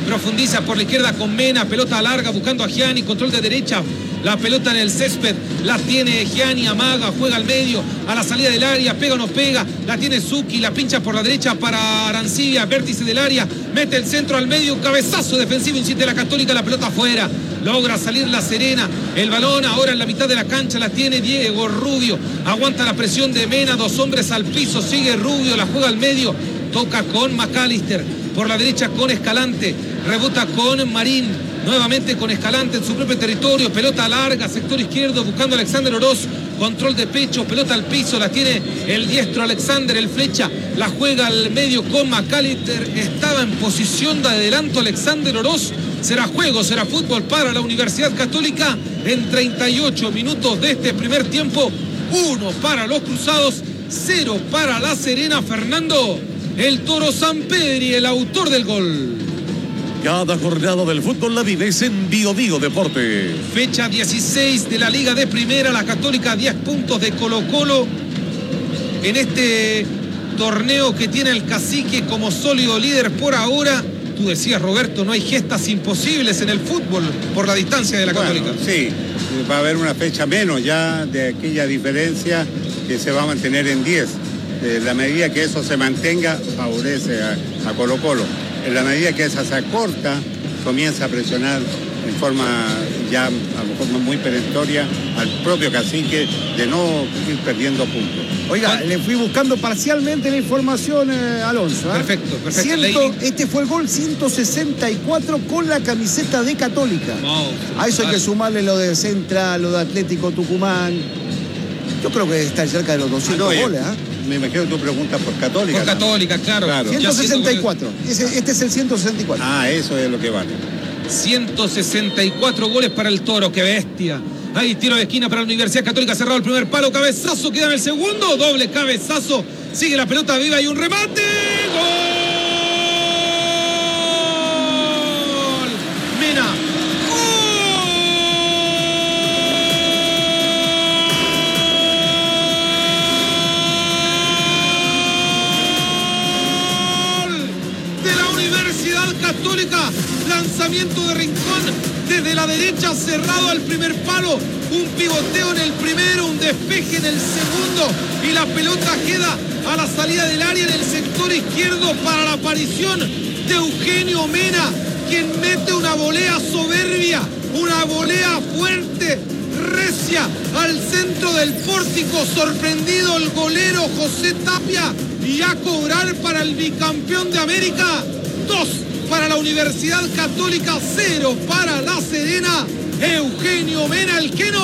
profundiza por la izquierda con Mena, pelota larga buscando a Gianni, control de derecha, la pelota en el césped, la tiene Gianni, amaga, juega al medio, a la salida del área, pega o no pega, la tiene Zucchi, la pincha por la derecha para Arancibia, vértice del área, mete el centro al medio, un cabezazo defensivo, insiste la Católica, la pelota afuera, logra salir la Serena, el balón ahora en la mitad de la cancha la tiene Diego Rubio, aguanta la presión de Mena, 2 hombres al piso, sigue Rubio, la juega al medio, toca con McAllister, por la derecha con Escalante, rebota con Marín, nuevamente con Escalante en su propio territorio, pelota larga, sector izquierdo, buscando a Alexander Oroz, control de pecho, pelota al piso, la tiene el diestro Alexander, el flecha, la juega al medio con McAllister, estaba en posición de adelanto Alexander Oroz, será juego, será fútbol para la Universidad Católica en 38 minutos de este primer tiempo, 1 para los Cruzados, 0 para la Serena. Fernando, el Toro Sampedri, el autor del gol. Cada jornada del fútbol la vives en Bio Bio Deporte. Fecha 16 de la Liga de Primera, la Católica 10 puntos de Colo-Colo en este torneo que tiene el Cacique como sólido líder por ahora. Tú decías, Roberto, no hay gestas imposibles en el fútbol por la distancia de la Católica. Sí, va a haber una fecha menos ya de aquella diferencia que se va a mantener en 10. La medida que eso se mantenga favorece a Colo-Colo. En la medida que esa se acorta, comienza a presionar en forma ya a lo mejor muy perentoria al propio Cacique de no ir perdiendo puntos. Oiga, le fui buscando parcialmente la información, Alonso. Perfecto. Este fue el gol 164 con la camiseta de Católica. A eso hay que sumarle lo de Central, lo de Atlético Tucumán. Yo creo que está cerca de los 200 goles, ¿eh? Me imagino que tú preguntas por Católica. Por Católica, claro. 164. Este es el 164. Ah, eso es lo que vale. 164 goles para el Toro, qué bestia. Ahí tiro de esquina para la Universidad Católica, cerrado el primer palo, cabezazo, queda en el segundo, doble cabezazo, sigue la pelota viva y un remate. ¡Gol! Mena. Católica, lanzamiento de Rincón desde la derecha, cerrado al primer palo, un pivoteo en el primero, un despeje en el segundo y la pelota queda a la salida del área en el sector izquierdo para la aparición de Eugenio Mena, quien mete una volea soberbia, una volea fuerte, recia al centro del pórtico, sorprendido el golero José Tapia y a cobrar para el bicampeón de América. 2 para la Universidad Católica, 0 para la Serena. Eugenio Mena, el que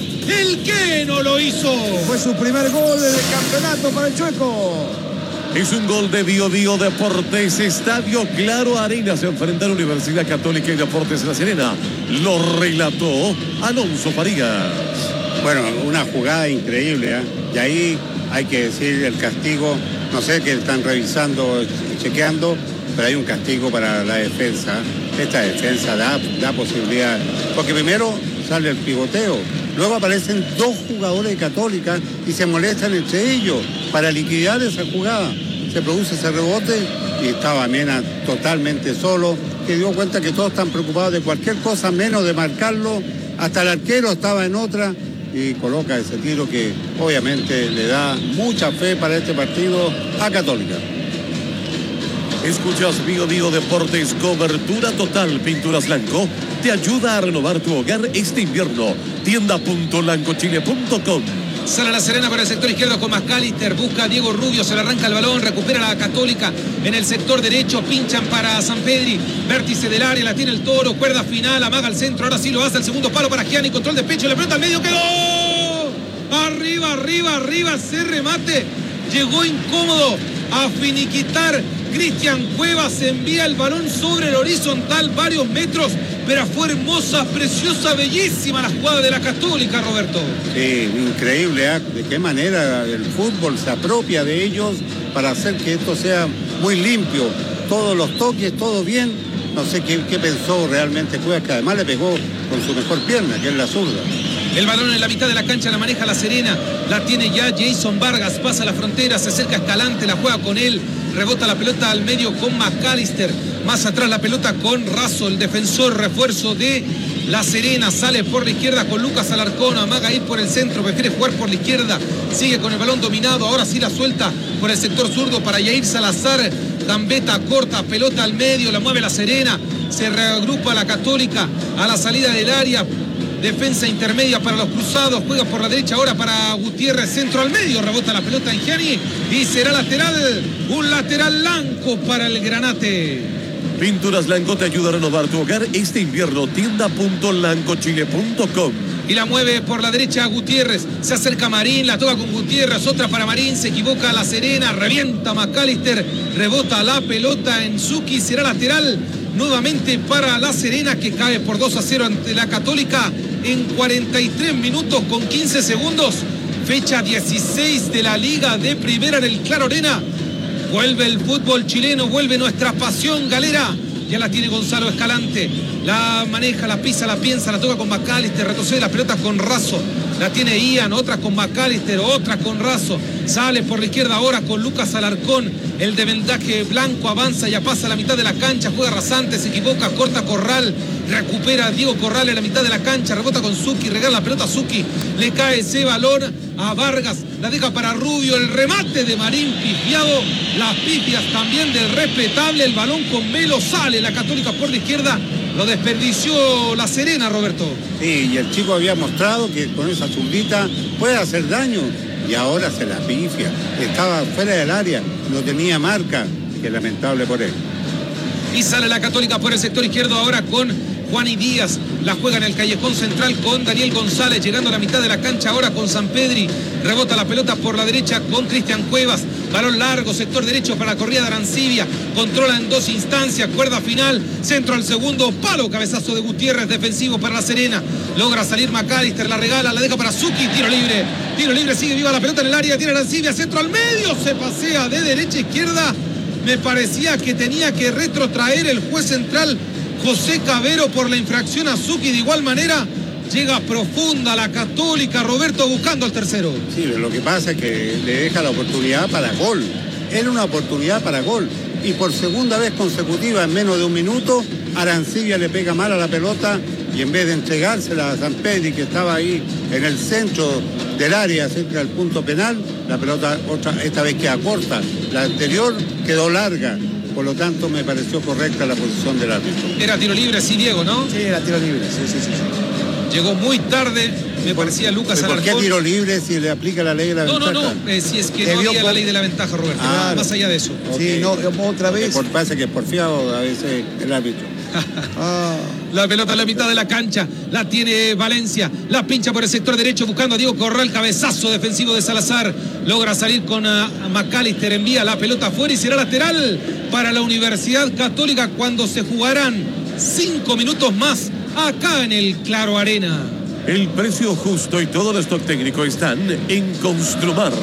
no lo hizo. Fue su primer gol del campeonato para el Chueco. Es un gol de Bio Bio Deportes, Estadio Claro Arena. Se enfrenta a la Universidad Católica y Deportes La Serena. Lo relató Alonso Farías. Bueno, una jugada increíble, ¿eh? Y ahí hay que decir el castigo. No sé qué están revisando, chequeando, pero hay un castigo para la defensa. Esta defensa da posibilidad, porque primero sale el pivoteo, luego aparecen 2 jugadores de Católica y se molestan entre ellos para liquidar esa jugada. Se produce ese rebote y estaba Mena totalmente solo, que dio cuenta que todos están preocupados de cualquier cosa menos de marcarlo. Hasta el arquero estaba en otra y coloca ese tiro que obviamente le da mucha fe para este partido a Católica. Escuchas Bio Bio Deportes, cobertura total. Pinturas Blanco te ayuda a renovar tu hogar este invierno. Tienda.lancochile.com. Sale la Serena por el sector izquierdo con McAllister, busca a Diego Rubio, se le arranca el balón, recupera la Católica en el sector derecho, pinchan para Sampedri, vértice del área, la tiene el Toro, cuerda final, amaga al centro, ahora sí lo hace, el segundo palo para Gianni, control de pecho, le pelota al medio, quedó arriba, ese remate, llegó incómodo a finiquitar Cristian Cuevas, envía el balón sobre el horizontal varios metros, pero fue hermosa, preciosa, bellísima la jugada de la Católica, Roberto. Sí, increíble, ¿eh? De qué manera el fútbol se apropia de ellos para hacer que esto sea muy limpio. Todos los toques, todo bien. No sé qué pensó realmente Cuevas, que además le pegó con su mejor pierna, que es la zurda. El balón en la mitad de la cancha la maneja la Serena, la tiene ya Jason Vargas, pasa la frontera, se acerca Escalante, la juega con él, rebota la pelota al medio con McAllister, Más atrás la pelota con Razo, el defensor refuerzo de La Serena. Sale por la izquierda con Lucas Alarcón. Amaga ir por el centro, prefiere jugar por la izquierda. Sigue con el balón dominado. Ahora sí la suelta por el sector zurdo para Yair Salazar. Gambeta corta, pelota al medio, la mueve La Serena. Se reagrupa la Católica a la salida del área. Defensa intermedia para los cruzados, juega por la derecha ahora para Gutiérrez, centro al medio, rebota la pelota en Gianni y será lateral, un lateral blanco para el Granate. Pinturas Lanco te ayuda a renovar tu hogar este invierno. Tienda.lancochile.com. Y la mueve por la derecha Gutiérrez, se acerca Marín, la toca con Gutiérrez, otra para Marín, se equivoca La Serena, revienta McAllister, rebota la pelota en Zucchi, será lateral nuevamente para La Serena, que cae por 2-0 ante la Católica en 43 minutos con 15 segundos. Fecha 16 de la Liga de Primera en el Claro Arena. Vuelve el fútbol chileno, vuelve nuestra pasión galera. Ya la tiene Gonzalo Escalante. La maneja, la pisa, la piensa, la toca con McAllister, retrocede la pelota con Razo. La tiene Ian, otra con McAllister, otra con Razo. Sale por la izquierda ahora con Lucas Alarcón. El de vendaje blanco avanza, ya pasa a la mitad de la cancha, juega rasante, se equivoca, corta Corral, recupera Diego Corral en la mitad de la cancha, rebota con Zucchi, regala la pelota a Zucchi, le cae ese balón a Vargas, la deja para Rubio, el remate de Marín pifiado, las pifias también del respetable, el balón con Melo, sale la Católica por la izquierda, lo desperdició La Serena, Roberto. Sí, y el chico había mostrado que con esa zurdita puede hacer daño. Y ahora se la pifia. Estaba fuera del área, no tenía marca. Qué lamentable por él. Y sale la Católica por el sector izquierdo ahora con Juani Díaz. La juega en el callejón central con Daniel González, llegando a la mitad de la cancha ahora con Sampedri. Rebota la pelota por la derecha con Cristian Cuevas. Balón largo, sector derecho para la corrida de Arancibia. Controla en dos instancias, cuerda final. Centro al segundo palo, cabezazo de Gutiérrez, defensivo para La Serena. Logra salir McAllister, la regala, la deja para Zucchi. Tiro libre, sigue viva la pelota en el área. Tiene Arancibia, centro al medio. Se pasea de derecha a izquierda. Me parecía que tenía que retrotraer el juez central José Cavero por la infracción a Zucchi. De igual manera, llega profunda la Católica, Roberto, buscando el tercero. Sí, lo que pasa es que le deja la oportunidad para gol. Era una oportunidad para gol. Y por segunda vez consecutiva, en menos de un minuto, Arancibia le pega mal a la pelota y en vez de entregársela a Sampedri, que estaba ahí en el centro del área, cerca del punto penal, la pelota esta vez queda corta. La anterior quedó larga. Por lo tanto, me pareció correcta la posición del árbitro. Era tiro libre, sí, Diego, ¿no? Sí, era tiro libre, sí. Llegó muy tarde, me parecía Lucas Alarcón. ¿Por qué tiro libre si le aplica la ley de la ventaja? No, si es que no había la ley de la ventaja, Roberto. Más allá de eso. Okay. Sí, no, otra vez. Parece que es porfiado a veces el árbitro. La pelota en la mitad de la cancha, la tiene Valencia, la pincha por el sector derecho buscando a Diego Corral, cabezazo defensivo de Salazar, logra salir con McAllister, envía la pelota afuera y será lateral para la Universidad Católica cuando se jugarán 5 minutos más acá en el Claro Arena. El precio justo y todo el stock técnico están en Construmar.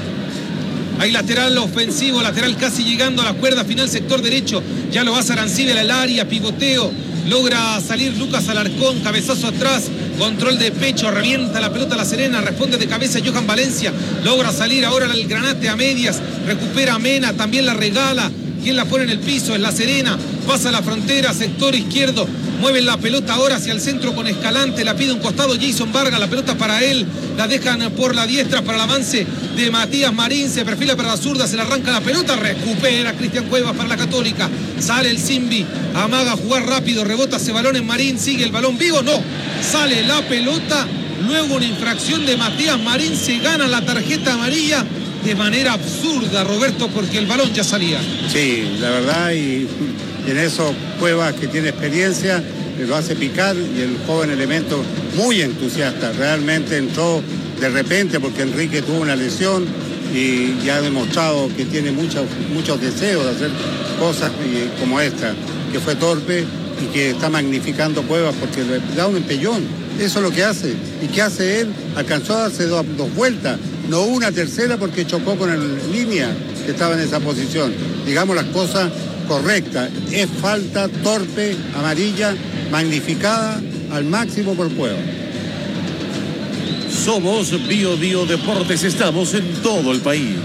Hay lateral ofensivo, lateral casi llegando a la cuerda final, sector derecho. Ya lo va Arancibia al área, pivoteo. Logra salir Lucas Alarcón, cabezazo atrás, control de pecho, revienta la pelota a La Serena, responde de cabeza Johan Valencia. Logra salir ahora el Granate a medias, recupera a Mena, también la regala. ¿Quién la pone en el piso? Es La Serena. Pasa a la frontera, sector izquierdo. Mueven la pelota ahora hacia el centro con Escalante. La pide un costado Jason Vargas. La pelota para él. La dejan por la diestra para el avance de Matías Marín. Se perfila para la zurda. Se le arranca la pelota. Recupera Cristian Cuevas para la Católica. Sale el Simbi. Amaga a jugar rápido. Rebota ese balón en Marín. Sigue el balón vivo. No. Sale la pelota. Luego una infracción de Matías Marín. Se gana la tarjeta amarilla de manera absurda, Roberto, porque el balón ya salía. Sí, la verdad, y en eso Cuevas, que tiene experiencia, lo hace picar, y el joven elemento muy entusiasta, realmente entró de repente porque Enrique tuvo una lesión y ya ha demostrado que tiene muchos deseos de hacer cosas como esta, que fue torpe y que está magnificando Cuevas porque le da un empellón. Eso es lo que hace. ¿Y qué hace él? Alcanzó a darse dos vueltas, no una tercera porque chocó con el línea que estaba en esa posición. Digamos las cosas correctas. Es falta torpe, amarilla, magnificada al máximo por Cuevas. Somos Bio Deportes, estamos en todo el país.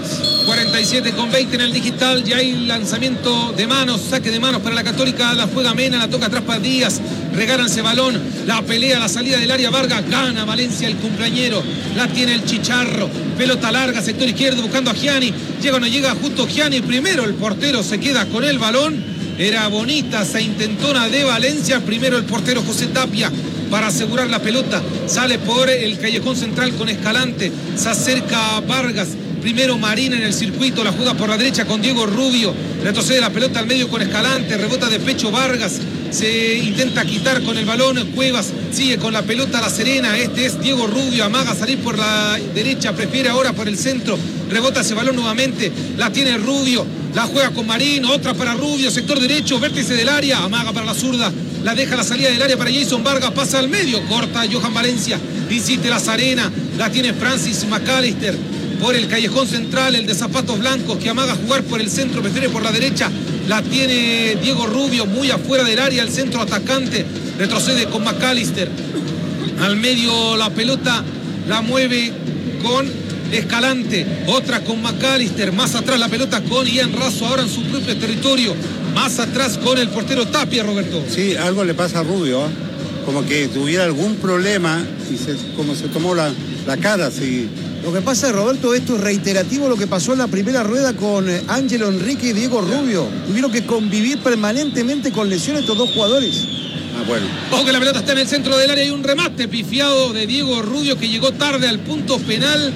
47:20 en el digital. Ya hay lanzamiento de manos, saque de manos para la Católica. La juega Mena, la toca atrás para Díaz. Regalan ese balón. La pelea, la salida del área. Vargas gana Valencia, el cumpleañero. La tiene el Chicharro. Pelota larga, sector izquierdo, buscando a Gianni. Llega o no llega, justo Gianni. Primero el portero se queda con el balón. Era bonita esa intentona de Valencia. Primero el portero José Tapia para asegurar la pelota. Sale por el callejón central con Escalante. Se acerca a Vargas. Primero Marín en el circuito, la juega por la derecha con Diego Rubio. Retrocede la pelota al medio con Escalante. Rebota de pecho Vargas. Se intenta quitar con el balón Cuevas. Sigue con la pelota La Serena. Este es Diego Rubio. Amaga salir por la derecha. Prefiere ahora por el centro. Rebota ese balón nuevamente. La tiene Rubio. La juega con Marín. Otra para Rubio. Sector derecho. Vértice del área. Amaga para la zurda. La deja la salida del área para Jason Vargas. Pasa al medio. Corta Johan Valencia. Insiste La Serena. La tiene Francis McAllister. Por el callejón central, el de zapatos blancos que amaga jugar por el centro, prefiere por la derecha. La tiene Diego Rubio, muy afuera del área, el centro atacante. Retrocede con McAllister. Al medio la pelota la mueve con Escalante. Otra con McAllister. Más atrás la pelota con Ian Razo, ahora en su propio territorio. Más atrás con el portero Tapia, Roberto. Sí, algo le pasa a Rubio, ¿eh? Como que tuviera algún problema y como se tomó la cara, sí. Lo que pasa, Roberto, esto es reiterativo lo que pasó en la primera rueda con Ángelo Enrique y Diego Rubio. Tuvieron que convivir permanentemente con lesiones estos dos jugadores. Bueno. Ojo que la pelota está en el centro del área. Hay un remate pifiado de Diego Rubio que llegó tarde al punto penal.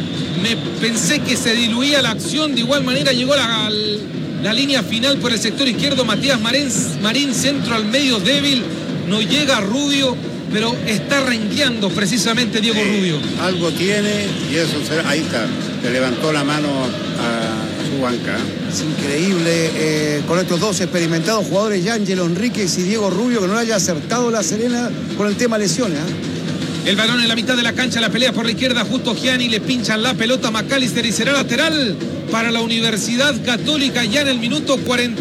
Pensé que se diluía la acción. De igual manera llegó la línea final por el sector izquierdo. Matías Marín, centro al medio débil. No llega Rubio, pero está renqueando precisamente Diego Rubio. Algo tiene y eso ahí está. Le levantó la mano a su banca. Es increíble con estos dos experimentados jugadores, ya Ángelo Enríquez y Diego Rubio, que no le haya acertado La Serena con el tema lesiones. El balón en la mitad de la cancha, la pelea por la izquierda, justo Gianni, le pinchan la pelota a McAllister y será lateral para la Universidad Católica ya en el minuto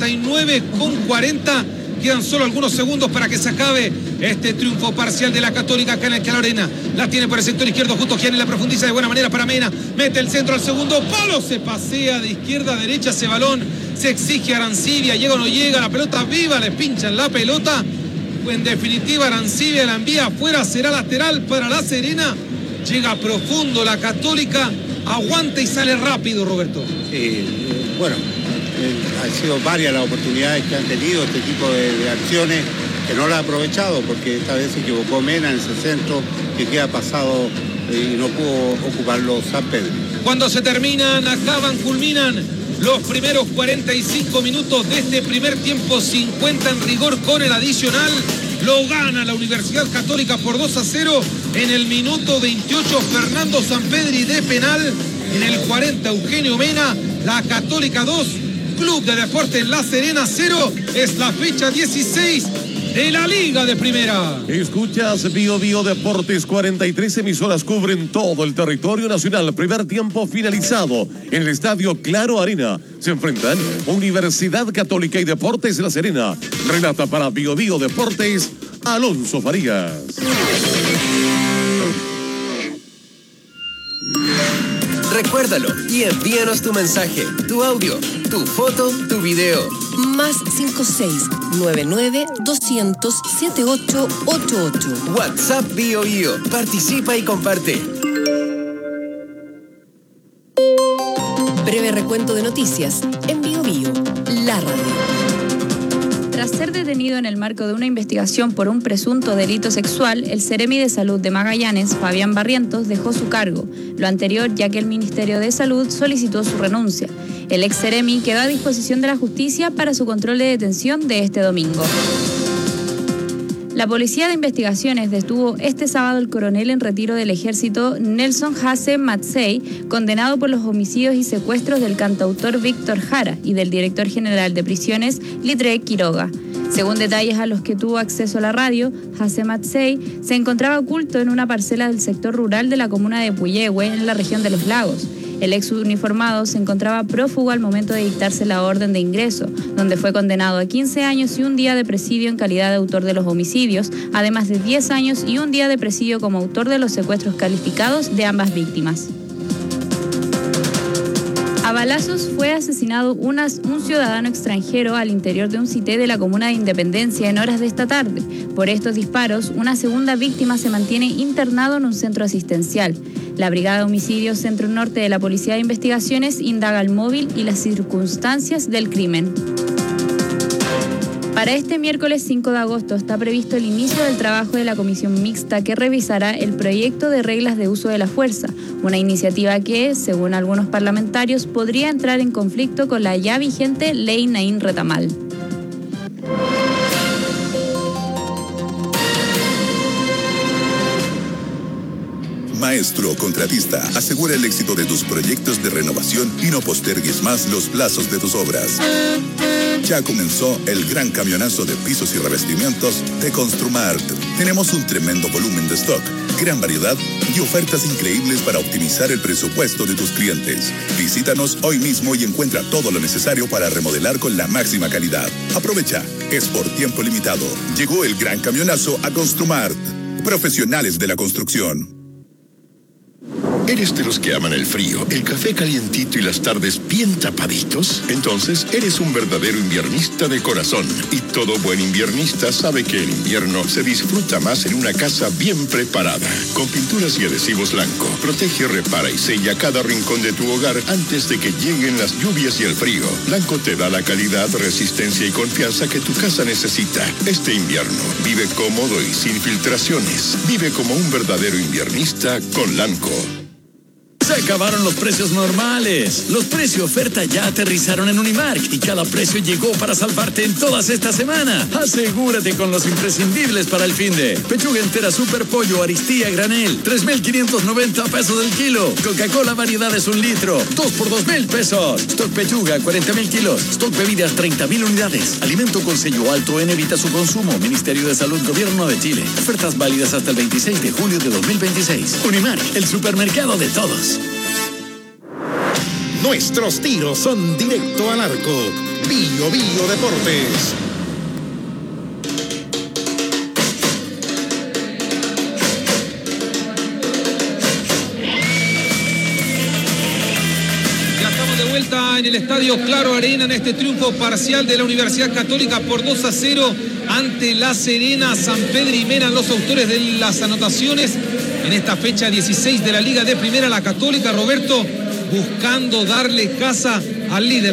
49:40. Quedan solo algunos segundos para que se acabe este triunfo parcial de la Católica acá en el Calor Arena. La tiene por el sector izquierdo, justo Gianni, la profundiza de buena manera para Mena. Mete el centro al segundo palo, se pasea de izquierda a derecha ese balón. Se exige a Arancibia, llega o no llega, la pelota viva, le pinchan la pelota. En definitiva, Arancibia la envía afuera, será lateral para La Serena. Llega profundo la Católica, aguanta y sale rápido, Roberto. Bueno. Han sido varias las oportunidades que han tenido este tipo de acciones que no las ha aprovechado porque esta vez se equivocó Mena en ese centro que queda pasado y no pudo ocuparlo San Pedro. Cuando se terminan, culminan los primeros 45 minutos de este primer tiempo, 50 en rigor con el adicional. Lo gana la Universidad Católica por 2-0 en el minuto 28. Fernando Sampedri de penal. En el 40, Eugenio Mena. La Católica 2. Club de Deportes La Serena 0, es la fecha 16 de la Liga de Primera. Escuchas Bio Bio Deportes, 43 emisoras cubren todo el territorio nacional. Primer tiempo finalizado en el estadio Claro Arena. Se enfrentan Universidad Católica y Deportes La Serena. Relata para Bio Bio Deportes, Alonso Farías. Recuérdalo y envíanos tu mensaje, tu audio, tu foto, tu video. Más 56-99-200-7888. WhatsApp Bio Bio. Participa y comparte. Breve recuento de noticias en Bio Bio, la radio. Tras ser detenido en el marco de una investigación por un presunto delito sexual, el Seremi de Salud de Magallanes, Fabián Barrientos, dejó su cargo. Lo anterior ya que el Ministerio de Salud solicitó su renuncia. El ex Seremi quedó a disposición de la justicia para su control de detención de este domingo. La Policía de Investigaciones detuvo este sábado al coronel en retiro del ejército Nelson Jase Matsei, condenado por los homicidios y secuestros del cantautor Víctor Jara y del director general de prisiones Litre Quiroga. Según detalles a los que tuvo acceso la radio, Jase Matsei se encontraba oculto en una parcela del sector rural de la comuna de Puyehue, en la región de Los Lagos. El ex uniformado se encontraba prófugo al momento de dictarse la orden de ingreso, donde fue condenado a 15 años y un día de presidio en calidad de autor de los homicidios, además de 10 años y un día de presidio como autor de los secuestros calificados de ambas víctimas. A balazos fue asesinado un ciudadano extranjero al interior de un cité de la comuna de Independencia en horas de esta tarde. Por estos disparos, una segunda víctima se mantiene internado en un centro asistencial. La Brigada de Homicidios Centro Norte de la Policía de Investigaciones indaga el móvil y las circunstancias del crimen. Para este miércoles 5 de agosto está previsto el inicio del trabajo de la comisión mixta que revisará el proyecto de reglas de uso de la fuerza, una iniciativa que, según algunos parlamentarios, podría entrar en conflicto con la ya vigente Ley Naín Retamal. Maestro Contratista, asegura el éxito de tus proyectos de renovación y no postergues más los plazos de tus obras. Ya comenzó el gran camionazo de pisos y revestimientos de Construmart. Tenemos un tremendo volumen de stock, gran variedad y ofertas increíbles para optimizar el presupuesto de tus clientes. Visítanos hoy mismo y encuentra todo lo necesario para remodelar con la máxima calidad. Aprovecha, es por tiempo limitado. Llegó el gran camionazo a Construmart. Profesionales de la construcción. ¿Eres de los que aman el frío, el café calientito y las tardes bien tapaditos? Entonces eres un verdadero inviernista de corazón. Y todo buen inviernista sabe que el invierno se disfruta más en una casa bien preparada. Con pinturas y adhesivos Lanco, protege, repara y sella cada rincón de tu hogar antes de que lleguen las lluvias y el frío. Lanco te da la calidad, resistencia y confianza que tu casa necesita. Este invierno, vive cómodo y sin filtraciones. Vive como un verdadero inviernista con Lanco. Se acabaron los precios normales. Los precios oferta ya aterrizaron en Unimark y cada precio llegó para salvarte en todas esta semana. Asegúrate con los imprescindibles para el finde. Pechuga entera Super Pollo Aristía Granel, 3,590 pesos el kilo. Coca-Cola variedades 1 litro, 2 por 2,000 pesos. Stock Pechuga 40,000 kilos. Stock bebidas 30,000 unidades. Alimento con sello alto en evita su consumo. Ministerio de Salud, Gobierno de Chile. Ofertas válidas hasta el 26 de julio de 2026. Unimark, el supermercado de todos. Nuestros tiros son directo al arco. Bio Bio Deportes. Ya estamos de vuelta en el estadio Claro Arena en este triunfo parcial de la Universidad Católica por 2-0 ante La Serena. San Pedro y Mena, los autores de las anotaciones en esta fecha 16 de la Liga de Primera. La Católica, Roberto, buscando darle casa al líder.